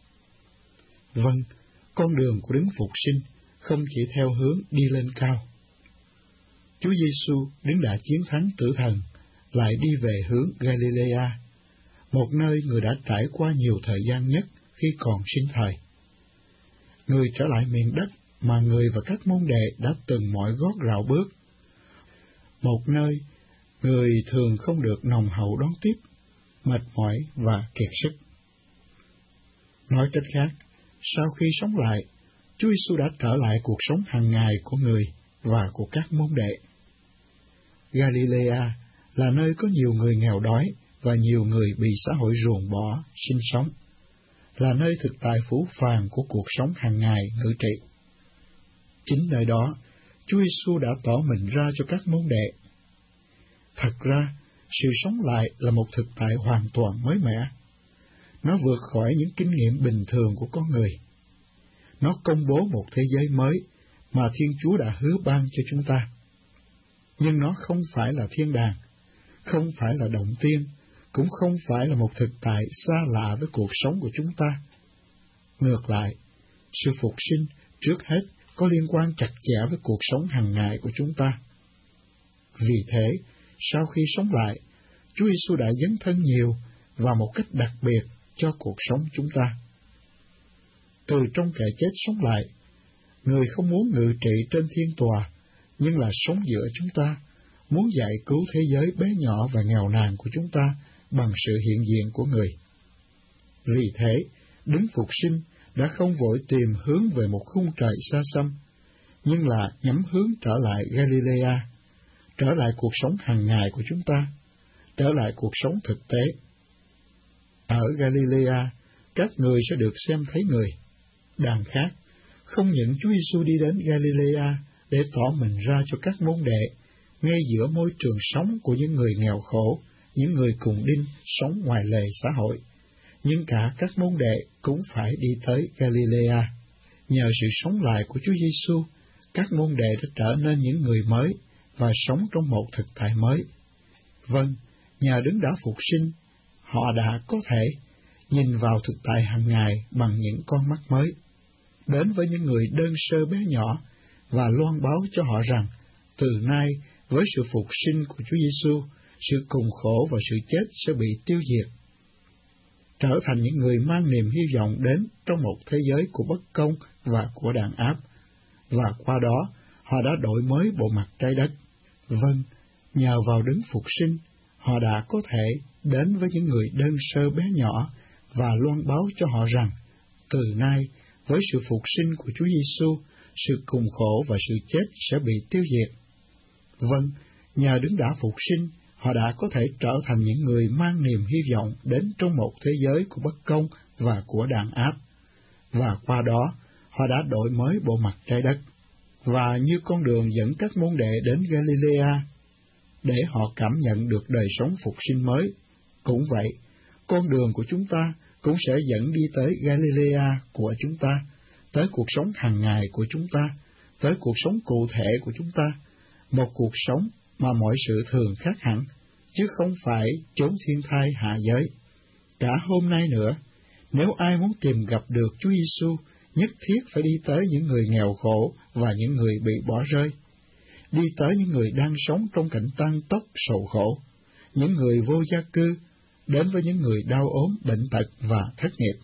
Vâng, con đường của Đấng Phục Sinh không chỉ theo hướng đi lên cao. Chúa Giêsu Đấng đã chiến thắng tử thần lại đi về hướng Galilea, một nơi người đã trải qua nhiều thời gian nhất khi còn sinh thời. Người trở lại miền đất mà người và các môn đệ đã từng mỏi gót rảo bước, một nơi người thường không được nồng hậu đón tiếp, mệt mỏi và kiệt sức. Nói cách khác, sau khi sống lại, Chúa Giêsu đã trở lại cuộc sống hàng ngày của người và của các môn đệ. Galilea là nơi có nhiều người nghèo đói và nhiều người bị xã hội ruồng bỏ sinh sống, là nơi thực tại phũ phàng của cuộc sống hàng ngày ngự trị. Chính nơi đó, Chúa Giêsu đã tỏ mình ra cho các môn đệ. Thật ra, sự sống lại là một thực tại hoàn toàn mới mẻ. Nó vượt khỏi những kinh nghiệm bình thường của con người. Nó công bố một thế giới mới mà Thiên Chúa đã hứa ban cho chúng ta. Nhưng nó không phải là thiên đàng, không phải là động tiên, cũng không phải là một thực tại xa lạ với cuộc sống của chúng ta. Ngược lại, sự phục sinh trước hết có liên quan chặt chẽ với cuộc sống hàng ngày của chúng ta. Vì thế, sau khi sống lại, Chúa Giêsu đã dấn thân nhiều và một cách đặc biệt cho cuộc sống chúng ta. Từ trong kẻ chết sống lại, người không muốn ngự trị trên thiên tòa, nhưng là sống giữa chúng ta, muốn giải cứu thế giới bé nhỏ và nghèo nàn của chúng ta bằng sự hiện diện của người. Vì thế, Đấng Phục Sinh đã không vội tìm hướng về một khung trời xa xăm, nhưng là nhắm hướng trở lại Galilea, trở lại cuộc sống hàng ngày của chúng ta, trở lại cuộc sống thực tế. Ở Galilea, các người sẽ được xem thấy người. Đằng khác, không những Chúa Giêsu đi đến Galilea để tỏ mình ra cho các môn đệ, ngay giữa môi trường sống của những người nghèo khổ, những người cùng đinh sống ngoài lề xã hội, nhưng cả các môn đệ cũng phải đi tới Galilea. Nhờ sự sống lại của Chúa Giêsu, các môn đệ đã trở nên những người mới và sống trong một thực tại mới. Vâng, nhờ Đấng đã phục sinh, họ đã có thể nhìn vào thực tại hàng ngày bằng những con mắt mới, đến với những người đơn sơ bé nhỏ và loan báo cho họ rằng, từ nay với sự phục sinh của Chúa Giêsu, sự cùng khổ và sự chết sẽ bị tiêu diệt. Trở thành những người mang niềm hy vọng đến trong một thế giới của bất công và của đàn áp, và qua đó họ đã đổi mới bộ mặt trái đất. Vâng, nhờ vào Đấng Phục Sinh, họ đã có thể đến với những người đơn sơ bé nhỏ và loan báo cho họ rằng, từ nay với sự phục sinh của Chúa Giêsu, sự cùng khổ và sự chết sẽ bị tiêu diệt. Vâng, nhờ Đấng đã phục sinh, họ đã có thể trở thành những người mang niềm hy vọng đến trong một thế giới của bất công và của đàn áp, và qua đó họ đã đổi mới bộ mặt trái đất. Và như con đường dẫn các môn đệ đến Galilea, để họ cảm nhận được đời sống phục sinh mới, cũng vậy, con đường của chúng ta cũng sẽ dẫn đi tới Galilea của chúng ta, tới cuộc sống hàng ngày của chúng ta, tới cuộc sống cụ thể của chúng ta, một cuộc sống mà mọi sự thường khác hẳn, chứ không phải chốn thiên thai hạ giới. Cả hôm nay nữa, nếu ai muốn tìm gặp được Chúa Giêsu, nhất thiết phải đi tới những người nghèo khổ và những người bị bỏ rơi, đi tới những người đang sống trong cảnh tang tóc sầu khổ, những người vô gia cư, đến với những người đau ốm, bệnh tật và thất nghiệp.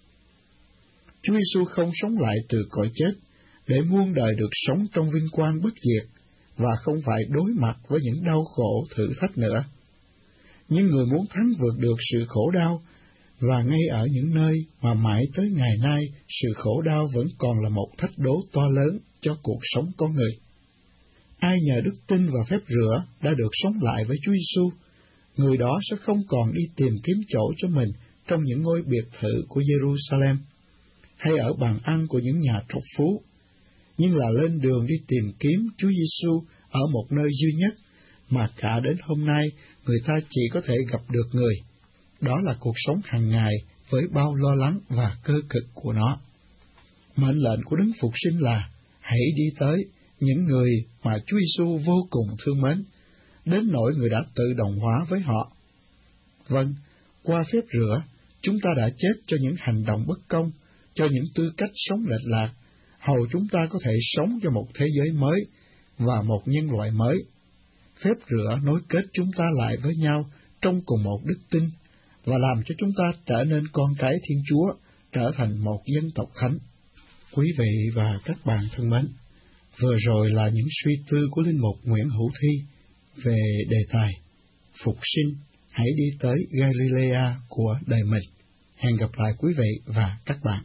Chúa Giêsu không sống lại từ cõi chết để muôn đời được sống trong vinh quang bất diệt và không phải đối mặt với những đau khổ thử thách nữa. Nhưng người muốn thắng vượt được sự khổ đau, và ngay ở những nơi mà mãi tới ngày nay sự khổ đau vẫn còn là một thách đố to lớn cho cuộc sống con người. Ai nhờ đức tin và phép rửa đã được sống lại với Chúa Giêsu, người đó sẽ không còn đi tìm kiếm chỗ cho mình trong những ngôi biệt thự của Jerusalem, hay ở bàn ăn của những nhà trọc phú, nhưng là lên đường đi tìm kiếm Chúa Giêsu ở một nơi duy nhất mà cả đến hôm nay người ta chỉ có thể gặp được người. Đó là cuộc sống hàng ngày với bao lo lắng và cơ cực của nó. Mệnh lệnh của Đấng Phục Sinh là hãy đi tới những người mà Chúa Giêsu vô cùng thương mến, đến nỗi người đã tự đồng hóa với họ. Vâng, qua phép rửa, chúng ta đã chết cho những hành động bất công, cho những tư cách sống lệch lạc, hầu chúng ta có thể sống cho một thế giới mới và một nhân loại mới. Phép rửa nối kết chúng ta lại với nhau trong cùng một đức tin và làm cho chúng ta trở nên con cái Thiên Chúa, trở thành một dân tộc thánh. Quý vị và các bạn thân mến, vừa rồi là những suy tư của Linh mục Nguyễn Hữu Thi về đề tài Phục sinh, hãy đi tới Galilea của đời mình. Hẹn gặp lại quý vị và các bạn.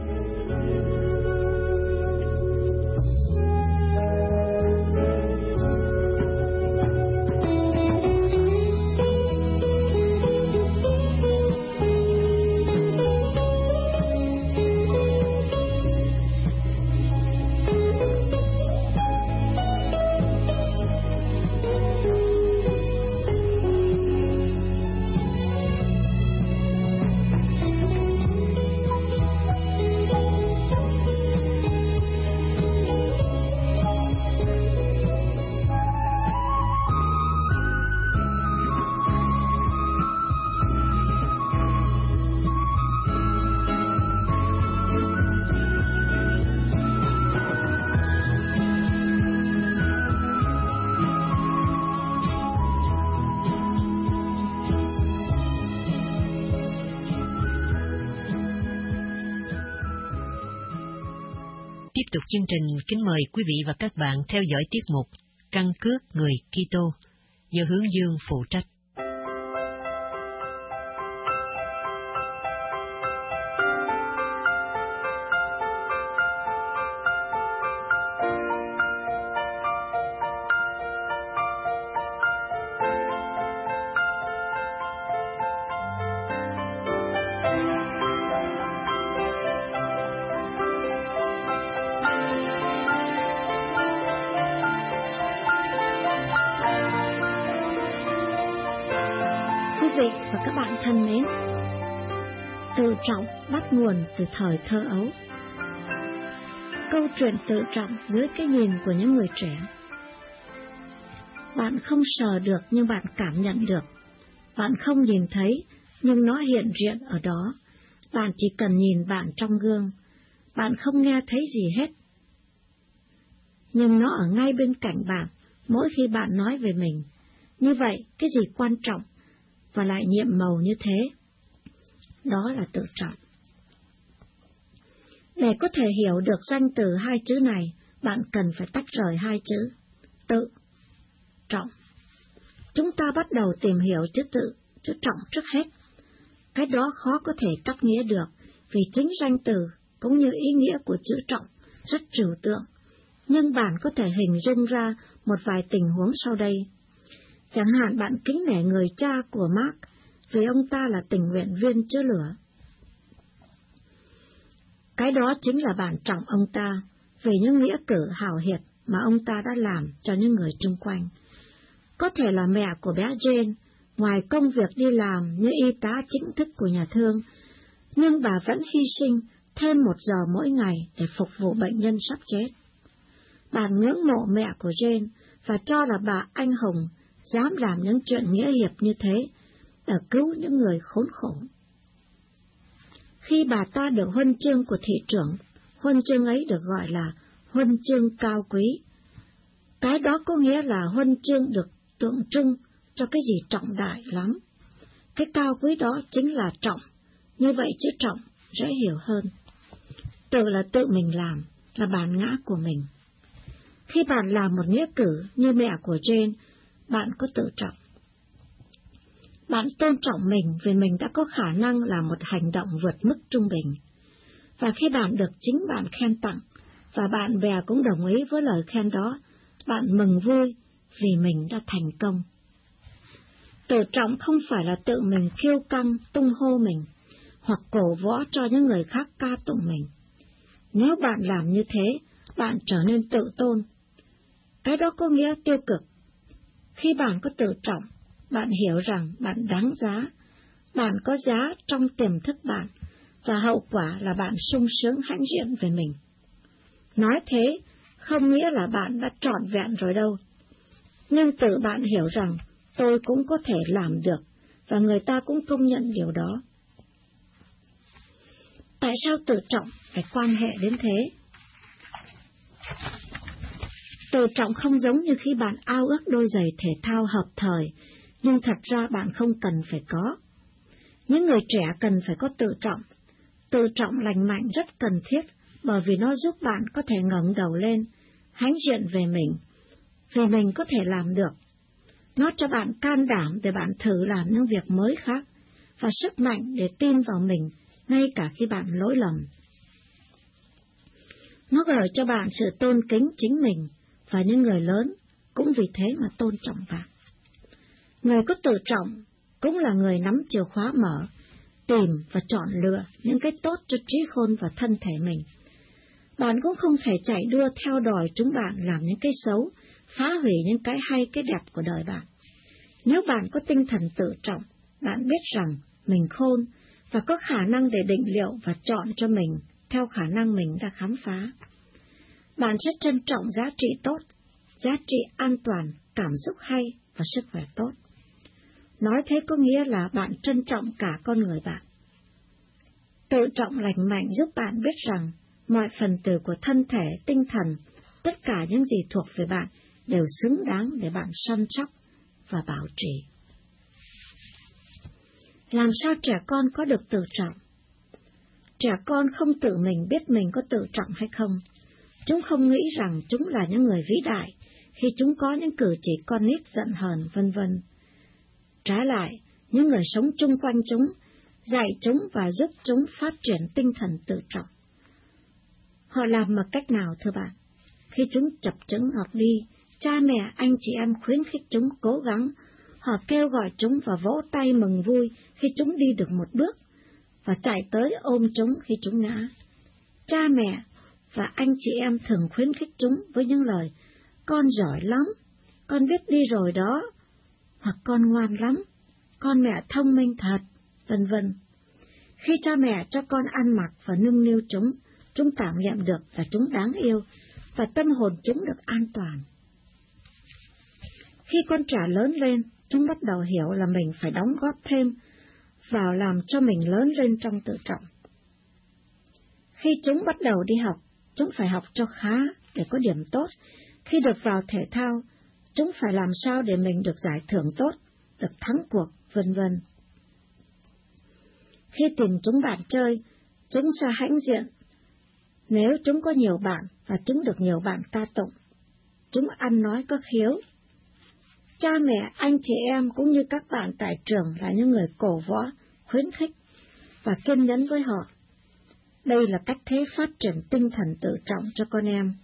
Tiếp tục chương trình, kính mời quý vị và các bạn theo dõi tiết mục Căn cước người Kitô do Hướng Dương phụ trách. Quý vị và các bạn thân mến, tự trọng bắt nguồn từ thời thơ ấu. Câu chuyện tự trọng dưới cái nhìn của những người trẻ. Bạn không sờ được nhưng bạn cảm nhận được. Bạn không nhìn thấy nhưng nó hiện diện ở đó. Bạn chỉ cần nhìn bạn trong gương. Bạn không nghe thấy gì hết, nhưng nó ở ngay bên cạnh bạn mỗi khi bạn nói về mình. Như vậy, cái gì quan trọng và lại nhiệm màu như thế? Đó là tự trọng. Để có thể hiểu được danh từ hai chữ này, bạn cần phải tách rời hai chữ tự trọng. Chúng ta bắt đầu tìm hiểu chữ tự, chữ trọng trước hết. Cái đó khó có thể cắt nghĩa được, vì chính danh từ cũng như ý nghĩa của chữ trọng rất trừu tượng. Nhưng bạn có thể hình dung ra một vài tình huống sau đây. Chẳng hạn bạn kính nể người cha của Mark vì ông ta là tình nguyện viên chữa lửa. Cái đó chính là bạn trọng ông ta vì những nghĩa cử hào hiệp mà ông ta đã làm cho những người xung quanh. Có thể là mẹ của bé Jane, ngoài công việc đi làm như y tá chính thức của nhà thương, nhưng bà vẫn hy sinh thêm 1 giờ mỗi ngày để phục vụ bệnh nhân sắp chết. Bạn ngưỡng mộ mẹ của Jane và cho là bà anh hùng dám làm những chuyện nghĩa hiệp như thế để cứu những người khốn khổ. Khi bà ta được huân chương của thị trưởng, huân chương ấy được gọi là huân chương cao quý. Cái đó có nghĩa là huân chương được tượng trưng cho cái gì trọng đại lắm. Cái cao quý đó chính là trọng, như vậy chữ trọng dễ hiểu hơn. Tự là tự mình làm, là bản ngã của mình. Khi bạn làm một nghĩa cử như mẹ của Jane, bạn có tự trọng. Bạn tôn trọng mình vì mình đã có khả năng làm một hành động vượt mức trung bình. Và khi bạn được chính bạn khen tặng, và bạn bè cũng đồng ý với lời khen đó, bạn mừng vui vì mình đã thành công. Tự trọng không phải là tự mình kiêu căng, tung hô mình, hoặc cổ võ cho những người khác ca tụng mình. Nếu bạn làm như thế, bạn trở nên tự tôn. Cái đó có nghĩa tiêu cực. Khi bạn có tự trọng, bạn hiểu rằng bạn đáng giá, bạn có giá trong tiềm thức bạn, và hậu quả là bạn sung sướng hãnh diện về mình. Nói thế không nghĩa là bạn đã trọn vẹn rồi đâu, nhưng tự bạn hiểu rằng tôi cũng có thể làm được, và người ta cũng công nhận điều đó. Tại sao tự trọng phải quan hệ đến thế? Tự trọng không giống như khi bạn ao ước đôi giày thể thao hợp thời, nhưng thật ra bạn không cần phải có. Những người trẻ cần phải có tự trọng. Tự trọng lành mạnh rất cần thiết, bởi vì nó giúp bạn có thể ngẩng đầu lên, hãnh diện về mình, vì mình có thể làm được. Nó cho bạn can đảm để bạn thử làm những việc mới khác, và sức mạnh để tin vào mình, ngay cả khi bạn lỗi lầm. Nó gợi cho bạn sự tôn kính chính mình, và những người lớn cũng vì thế mà tôn trọng bạn. Người có tự trọng cũng là người nắm chìa khóa mở, tìm và chọn lựa những cái tốt cho trí khôn và thân thể mình. Bạn cũng không thể chạy đua theo đòi chúng bạn làm những cái xấu, phá hủy những cái hay cái đẹp của đời bạn. Nếu bạn có tinh thần tự trọng, bạn biết rằng mình khôn và có khả năng để định liệu và chọn cho mình theo khả năng mình đã khám phá. Bạn sẽ trân trọng giá trị tốt, giá trị an toàn, cảm xúc hay và sức khỏe tốt. Nói thế có nghĩa là bạn trân trọng cả con người bạn. Tự trọng lành mạnh giúp bạn biết rằng mọi phần tử của thân thể, tinh thần, tất cả những gì thuộc về bạn đều xứng đáng để bạn săn sóc và bảo trì. Làm sao trẻ con có được tự trọng? Trẻ con không tự mình biết mình có tự trọng hay không. Chúng không nghĩ rằng chúng là những người vĩ đại khi chúng có những cử chỉ con nít giận hờn, vân vân. Trái lại, những người sống chung quanh chúng, dạy chúng và giúp chúng phát triển tinh thần tự trọng. Họ làm bằng cách nào thưa bạn? Khi chúng chập chững học đi, cha mẹ, anh chị em khuyến khích chúng cố gắng. Họ kêu gọi chúng và vỗ tay mừng vui khi chúng đi được một bước, và chạy tới ôm chúng khi chúng ngã. Cha mẹ và anh chị em thường khuyến khích chúng với những lời: con giỏi lắm, con biết đi rồi đó, hoặc con ngoan lắm, con mẹ thông minh thật, vân vân. Khi cha mẹ cho con ăn mặc và nâng niu chúng cảm nhận được là chúng đáng yêu, và tâm hồn chúng được an toàn. Khi con trẻ lớn lên, chúng bắt đầu hiểu là mình phải đóng góp thêm vào làm cho mình lớn lên trong tự trọng. Khi chúng bắt đầu đi học, chúng phải học cho khá để có điểm tốt. Khi được vào thể thao, chúng phải làm sao để mình được giải thưởng tốt, được thắng cuộc, vân vân. Khi tìm chúng bạn chơi, chúng sẽ hãnh diện nếu chúng có nhiều bạn và chúng được nhiều bạn ca tụng. Chúng ăn nói có khiếu. Cha mẹ, anh chị em cũng như các bạn tại trường là những người cổ võ, khuyến khích và kiên nhẫn với họ. Đây là cách thế phát triển tinh thần tự trọng cho con em.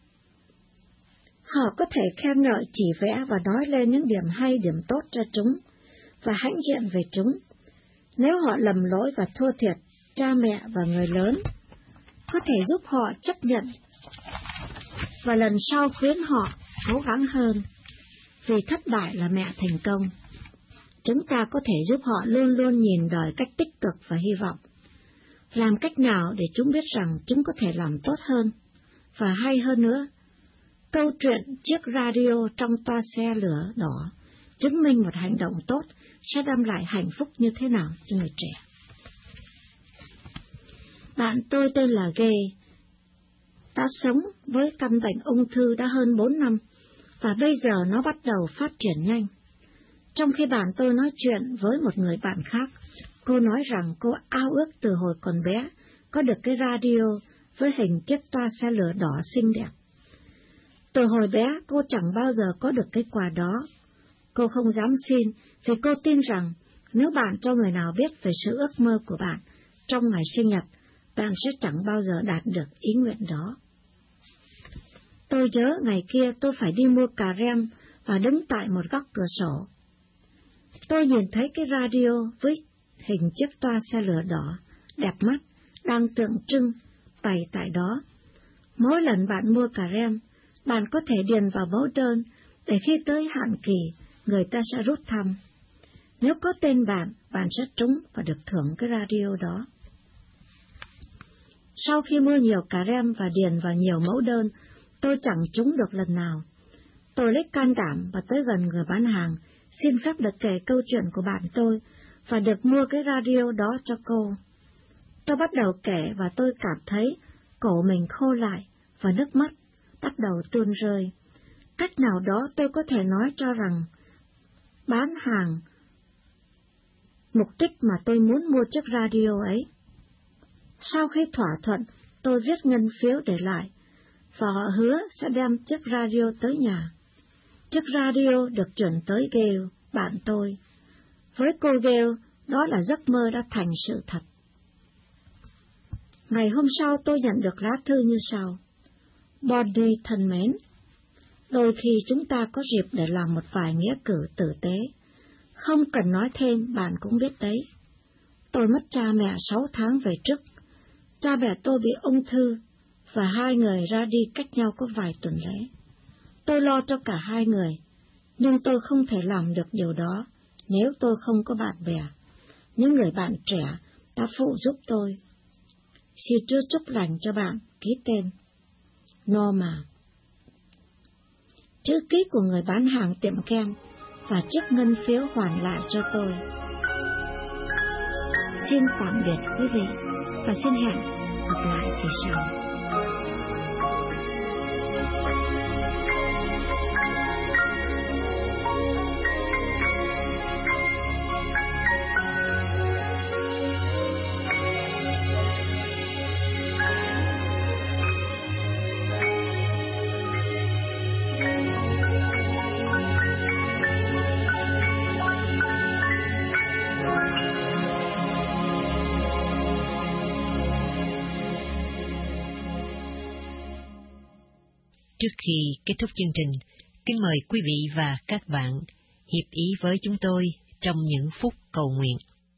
Họ có thể khen ngợi, chỉ vẽ và nói lên những điểm hay, điểm tốt cho chúng, và hãnh diện về chúng. Nếu họ lầm lỗi và thua thiệt, cha mẹ và người lớn có thể giúp họ chấp nhận, và lần sau khuyến họ cố gắng hơn, vì thất bại là mẹ thành công. Chúng ta có thể giúp họ luôn luôn nhìn đời cách tích cực và hy vọng. Làm cách nào để chúng biết rằng chúng có thể làm tốt hơn, và hay hơn nữa? Câu chuyện chiếc radio trong toa xe lửa đỏ chứng minh một hành động tốt sẽ đem lại hạnh phúc như thế nào cho người trẻ. Bạn tôi tên là Gay, đã sống với căn bệnh ung thư đã hơn 4 năm, và bây giờ nó bắt đầu phát triển nhanh. Trong khi bạn tôi nói chuyện với một người bạn khác, cô nói rằng cô ao ước từ hồi còn bé có được cái radio với hình chiếc toa xe lửa đỏ xinh đẹp. Từ hồi bé cô chẳng bao giờ có được cái quà đó. Cô không dám xin vì cô tin rằng nếu bạn cho người nào biết về sự ước mơ của bạn trong ngày sinh nhật, bạn sẽ chẳng bao giờ đạt được ý nguyện đó. Tôi nhớ ngày kia tôi phải đi mua cà rem và đứng tại một góc cửa sổ. Tôi nhìn thấy cái radio với hình chiếc toa xe lửa đỏ đẹp mắt, đang tượng trưng bày tại đó. Mỗi lần bạn mua cà rem, bạn có thể điền vào mẫu đơn để khi tới hạn kỳ, người ta sẽ rút thăm. Nếu có tên bạn, bạn sẽ trúng và được thưởng cái radio đó. Sau khi mua nhiều cà rem và điền vào nhiều mẫu đơn, tôi chẳng trúng được lần nào. Tôi lấy can đảm và tới gần người bán hàng, xin phép được kể câu chuyện của bạn tôi và được mua cái radio đó cho cô. Tôi bắt đầu kể và tôi cảm thấy cổ mình khô lại và nước mắt bắt đầu tuôn rơi. Cách nào đó tôi có thể nói cho rằng bán hàng mục đích mà tôi muốn mua chiếc radio ấy. Sau khi thỏa thuận, tôi viết ngân phiếu để lại, và họ hứa sẽ đem chiếc radio tới nhà. Chiếc radio được chuyển tới Gail, bạn tôi. Với cô Gail, đó là giấc mơ đã thành sự thật. Ngày hôm sau tôi nhận được lá thư như sau. Bonnie thân mến, đôi khi chúng ta có dịp để làm một vài nghĩa cử tử tế. Không cần nói thêm, bạn cũng biết đấy. Tôi mất cha mẹ 6 tháng về trước. Cha mẹ tôi bị ung thư, và hai người ra đi cách nhau có vài tuần lễ. Tôi lo cho cả hai người, nhưng tôi không thể làm được điều đó nếu tôi không có bạn bè, những người bạn trẻ đã phụ giúp tôi. Xin Chúa chúc lành cho bạn, ký tên Norma. Chữ ký của người bán hàng tiệm kem và chiếc ngân phiếu hoàn lại cho tôi. Xin tạm biệt quý vị và xin hẹn gặp lại kỳ sau. Trước khi kết thúc chương trình, kính mời quý vị và các bạn hiệp ý với chúng tôi trong những phút cầu nguyện.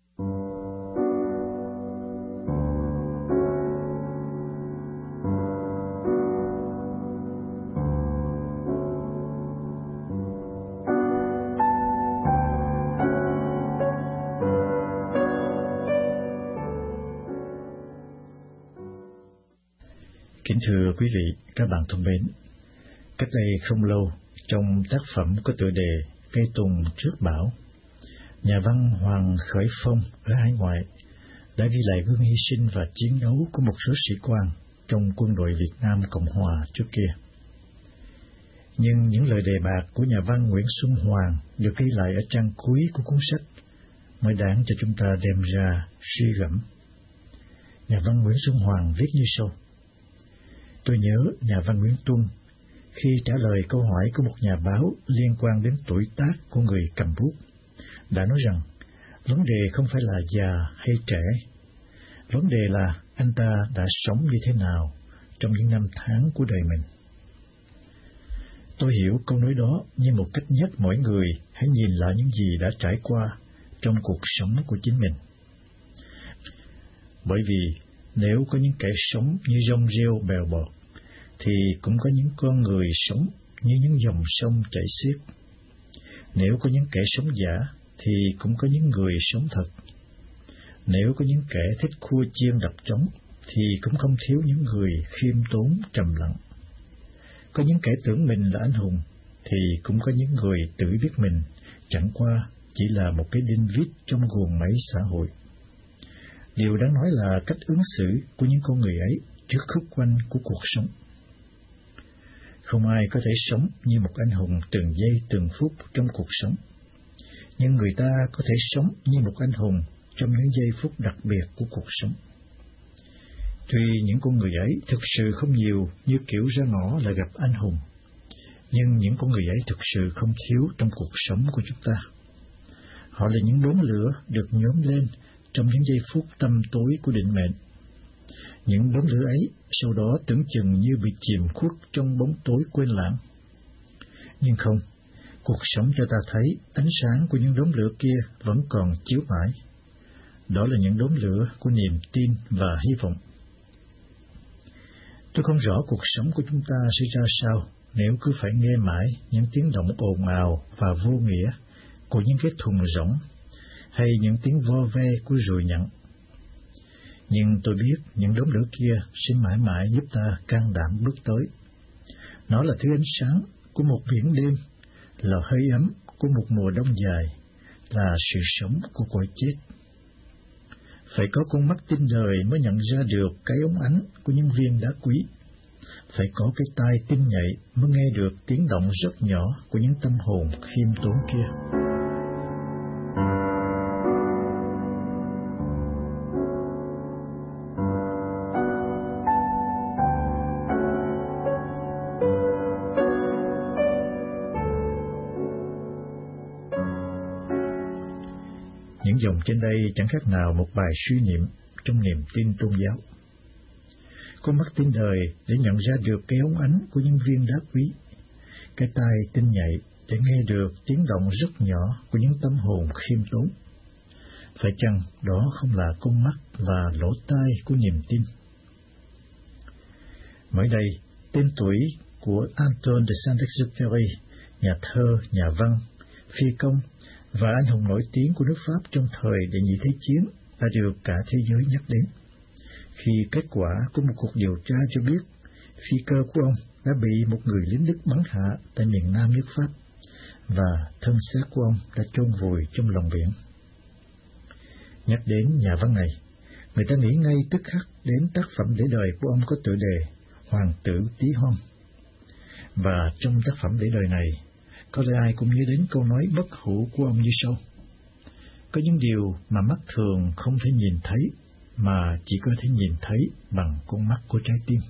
Kính thưa quý vị, các bạn thân mến, cách đây không lâu, trong tác phẩm có tựa đề Cây tùng trước bão, nhà văn Hoàng Khởi Phong ở hải ngoại đã ghi lại gương hy sinh và chiến đấu của một số sĩ quan trong quân đội Việt Nam Cộng Hòa trước kia. Nhưng những lời đề bạt của nhà văn Nguyễn Xuân Hoàng được ghi lại ở trang cuối của cuốn sách mới đáng cho chúng ta đem ra suy gẫm. Nhà văn Nguyễn Xuân Hoàng viết như sau. Tôi nhớ nhà văn Nguyễn Tuân khi trả lời câu hỏi của một nhà báo liên quan đến tuổi tác của người cầm bút, đã nói rằng vấn đề không phải là già hay trẻ, vấn đề là anh ta đã sống như thế nào trong những năm tháng của đời mình. Tôi hiểu câu nói đó như một cách nhắc mỗi người hãy nhìn lại những gì đã trải qua trong cuộc sống của chính mình. Bởi vì nếu có những kẻ sống như rong rêu bèo bọt, thì cũng có những con người sống như những dòng sông chảy xiết. Nếu có những kẻ sống giả, thì cũng có những người sống thật. Nếu có những kẻ thích khua chiên đập trống, thì cũng không thiếu những người khiêm tốn trầm lặng. Có những kẻ tưởng mình là anh hùng, thì cũng có những người tự biết mình chẳng qua chỉ là một cái đinh vít trong guồng máy xã hội. Điều đáng nói là cách ứng xử của những con người ấy trước khúc quanh của cuộc sống. Không ai có thể sống như một anh hùng từng giây từng phút trong cuộc sống, nhưng người ta có thể sống như một anh hùng trong những giây phút đặc biệt của cuộc sống. Tuy những con người ấy thực sự không nhiều như kiểu ra ngõ là gặp anh hùng, nhưng những con người ấy thực sự không thiếu trong cuộc sống của chúng ta. Họ là những đốm lửa được nhóm lên trong những giây phút tăm tối của định mệnh. Những đốm lửa ấy sau đó tưởng chừng như bị chìm khuất trong bóng tối quên lãng. Nhưng không, cuộc sống cho ta thấy ánh sáng của những đốm lửa kia vẫn còn chiếu mãi. Đó là những đốm lửa của niềm tin và hy vọng. Tôi không rõ cuộc sống của chúng ta sẽ ra sao nếu cứ phải nghe mãi những tiếng động ồn ào và vô nghĩa của những cái thùng rỗng hay những tiếng vo ve của ruồi nhặng. Nhưng tôi biết những đốm lửa kia sẽ mãi mãi giúp ta can đảm bước tới. Nó là thứ ánh sáng của một biển đêm, là hơi ấm của một mùa đông dài, là sự sống của cõi chết. Phải có con mắt tin đời mới nhận ra được cái óng ánh của những viên đá quý. Phải có cái tai tinh nhạy mới nghe được tiếng động rất nhỏ của những tâm hồn khiêm tốn kia. Những dòng trên đây chẳng khác nào một bài suy niệm trong niềm tin tôn giáo. Con mắt tin đời để nhận ra được cái óng ánh của những viên đá quý, cái tai tinh nhạy để nghe được tiếng động rất nhỏ của những tâm hồn khiêm tốn. Phải chăng đó không là con mắt và lỗ tai của niềm tin? Mới đây, tên tuổi của Antoine de Saint-Exupéry, nhà thơ, nhà văn, phi công và anh hùng nổi tiếng của nước Pháp trong thời Đệ nhị Thế chiến đã được cả thế giới nhắc đến, khi kết quả của một cuộc điều tra cho biết phi cơ của ông đã bị một người lính Đức bắn hạ tại miền Nam nước Pháp, và thân xác của ông đã chôn vùi trong lòng biển. Nhắc đến nhà văn này, người ta nghĩ ngay tức khắc đến tác phẩm để đời của ông có tựa đề Hoàng tử Tí Hon. Và trong tác phẩm để đời này, có lẽ ai cũng nhớ đến câu nói bất hủ của ông như sau: có những điều mà mắt thường không thể nhìn thấy, mà chỉ có thể nhìn thấy bằng con mắt của trái tim.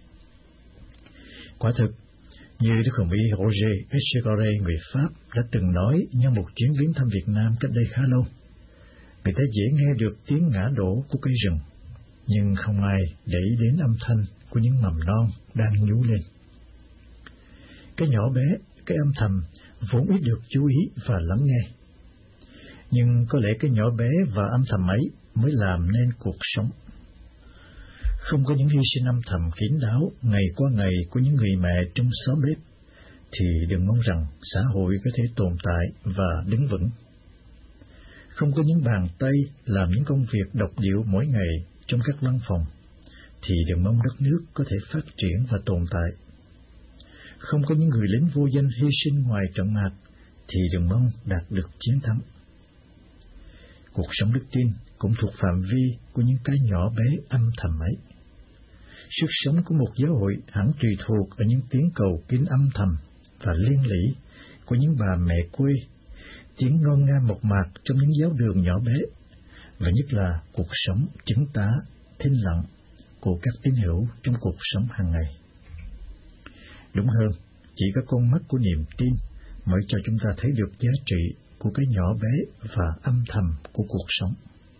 Quả thực, như Đức Hồng Y Roger Echegaray người Pháp đã từng nói nhân một chuyến viếng thăm Việt Nam cách đây khá lâu, người ta dễ nghe được tiếng ngã đổ của cây rừng, nhưng không ai để ý đến âm thanh của những mầm non đang nhú lên. Cái nhỏ bé, cái âm thầm vốn ít được chú ý và lắng nghe. Nhưng có lẽ cái nhỏ bé và âm thầm ấy mới làm nên cuộc sống. Không có những hy sinh âm thầm kín đáo ngày qua ngày của những người mẹ trong xóm bếp, thì đừng mong rằng xã hội có thể tồn tại và đứng vững. Không có những bàn tay làm những công việc độc điệu mỗi ngày trong các văn phòng, thì đừng mong đất nước có thể phát triển và tồn tại. Không có những người lính vô danh hy sinh ngoài trận mạc, thì đừng mong đạt được chiến thắng. Cuộc sống đức tin cũng thuộc phạm vi của những cái nhỏ bé âm thầm ấy. Sức sống của một giáo hội hẳn tùy thuộc ở những tiếng cầu kín âm thầm và liên lỉ của những bà mẹ quê, tiếng ngon nga mộc mạc trong những giáo đường nhỏ bé, và nhất là cuộc sống chứng tá, thinh lặng của các tín hữu trong cuộc sống hàng ngày. Đúng hơn, chỉ có con mắt của niềm tin mới cho chúng ta thấy được giá trị của cái nhỏ bé và âm thầm của cuộc sống.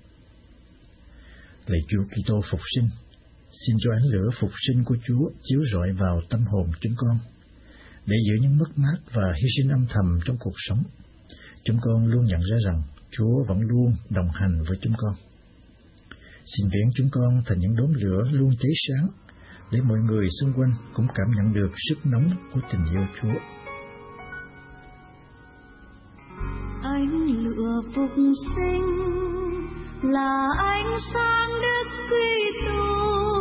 Lạy Chúa Kitô phục sinh, xin cho ánh lửa phục sinh của Chúa chiếu rọi vào tâm hồn chúng con, để giữa những mất mát và hy sinh âm thầm trong cuộc sống, chúng con luôn nhận ra rằng Chúa vẫn luôn đồng hành với chúng con. Xin biến chúng con thành những đốm lửa luôn cháy sáng, để mọi người xung quanh cũng cảm nhận được sức nóng của tình yêu Chúa. Ánh lửa phục sinh là ánh sáng Đức Kitô,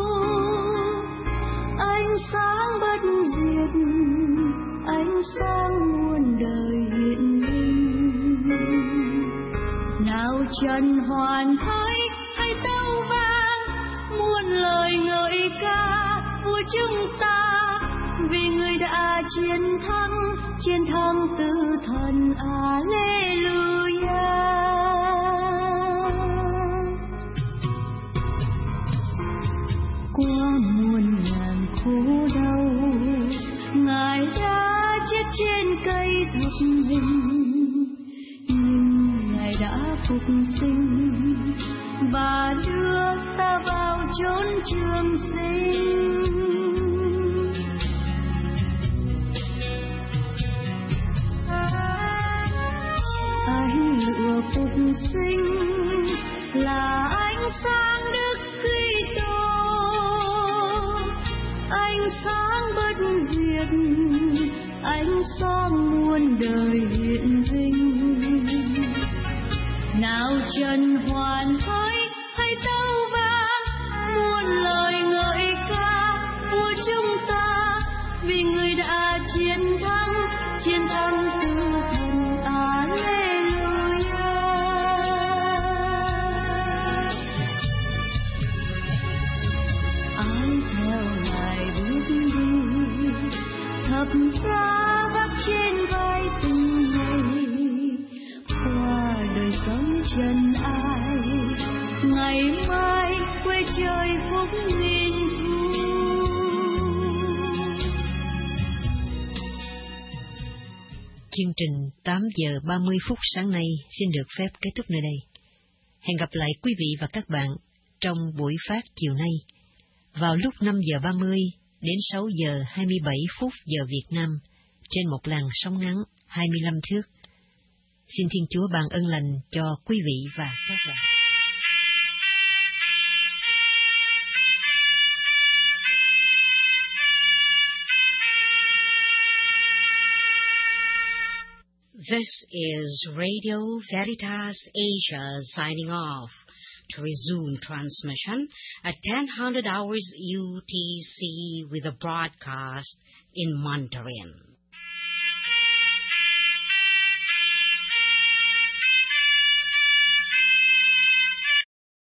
ánh sáng bất diệt, ánh sáng muôn đời hiện linh. Nào trần hoàn thấy hay tâu vang muôn lời ngợi ca của chúng ta, vì người đã chiến thắng từ thần. Alleluia. Qua muôn ngàn khổ đau, Ngài đã chết trên cây thập hình, nhưng Ngài đã phục sinh và đưa ta vào chốn trường sinh. Ánh lửa phục sinh là sáng Đức Kitô, ánh sáng bất diệt, ánh sáng muôn đời hiện vinh. Nào trần hoàn hỡi hay tâu vang muôn lời ngợi ca của chúng ta, vì người đã chiến thắng từ thần. Alleluia. Ai theo Ngài bước đi, thập giá vác trên vai từng ngày, qua đời sống trần ai, ngày mai quê trời phúc nghìn thu. Chương trình 8 giờ 30 phút sáng nay xin được phép kết thúc nơi đây. Hẹn gặp lại quý vị và các bạn trong buổi phát chiều nay vào lúc 5 giờ 30 đến 6 giờ 27 phút giờ Việt Nam trên một làn sóng ngắn 25 thước. Xin Thiên Chúa ban ân lành cho quý vị và các bạn. This is Radio Veritas Asia signing off. To resume transmission at 10:00 hours UTC with a broadcast in Mandarin.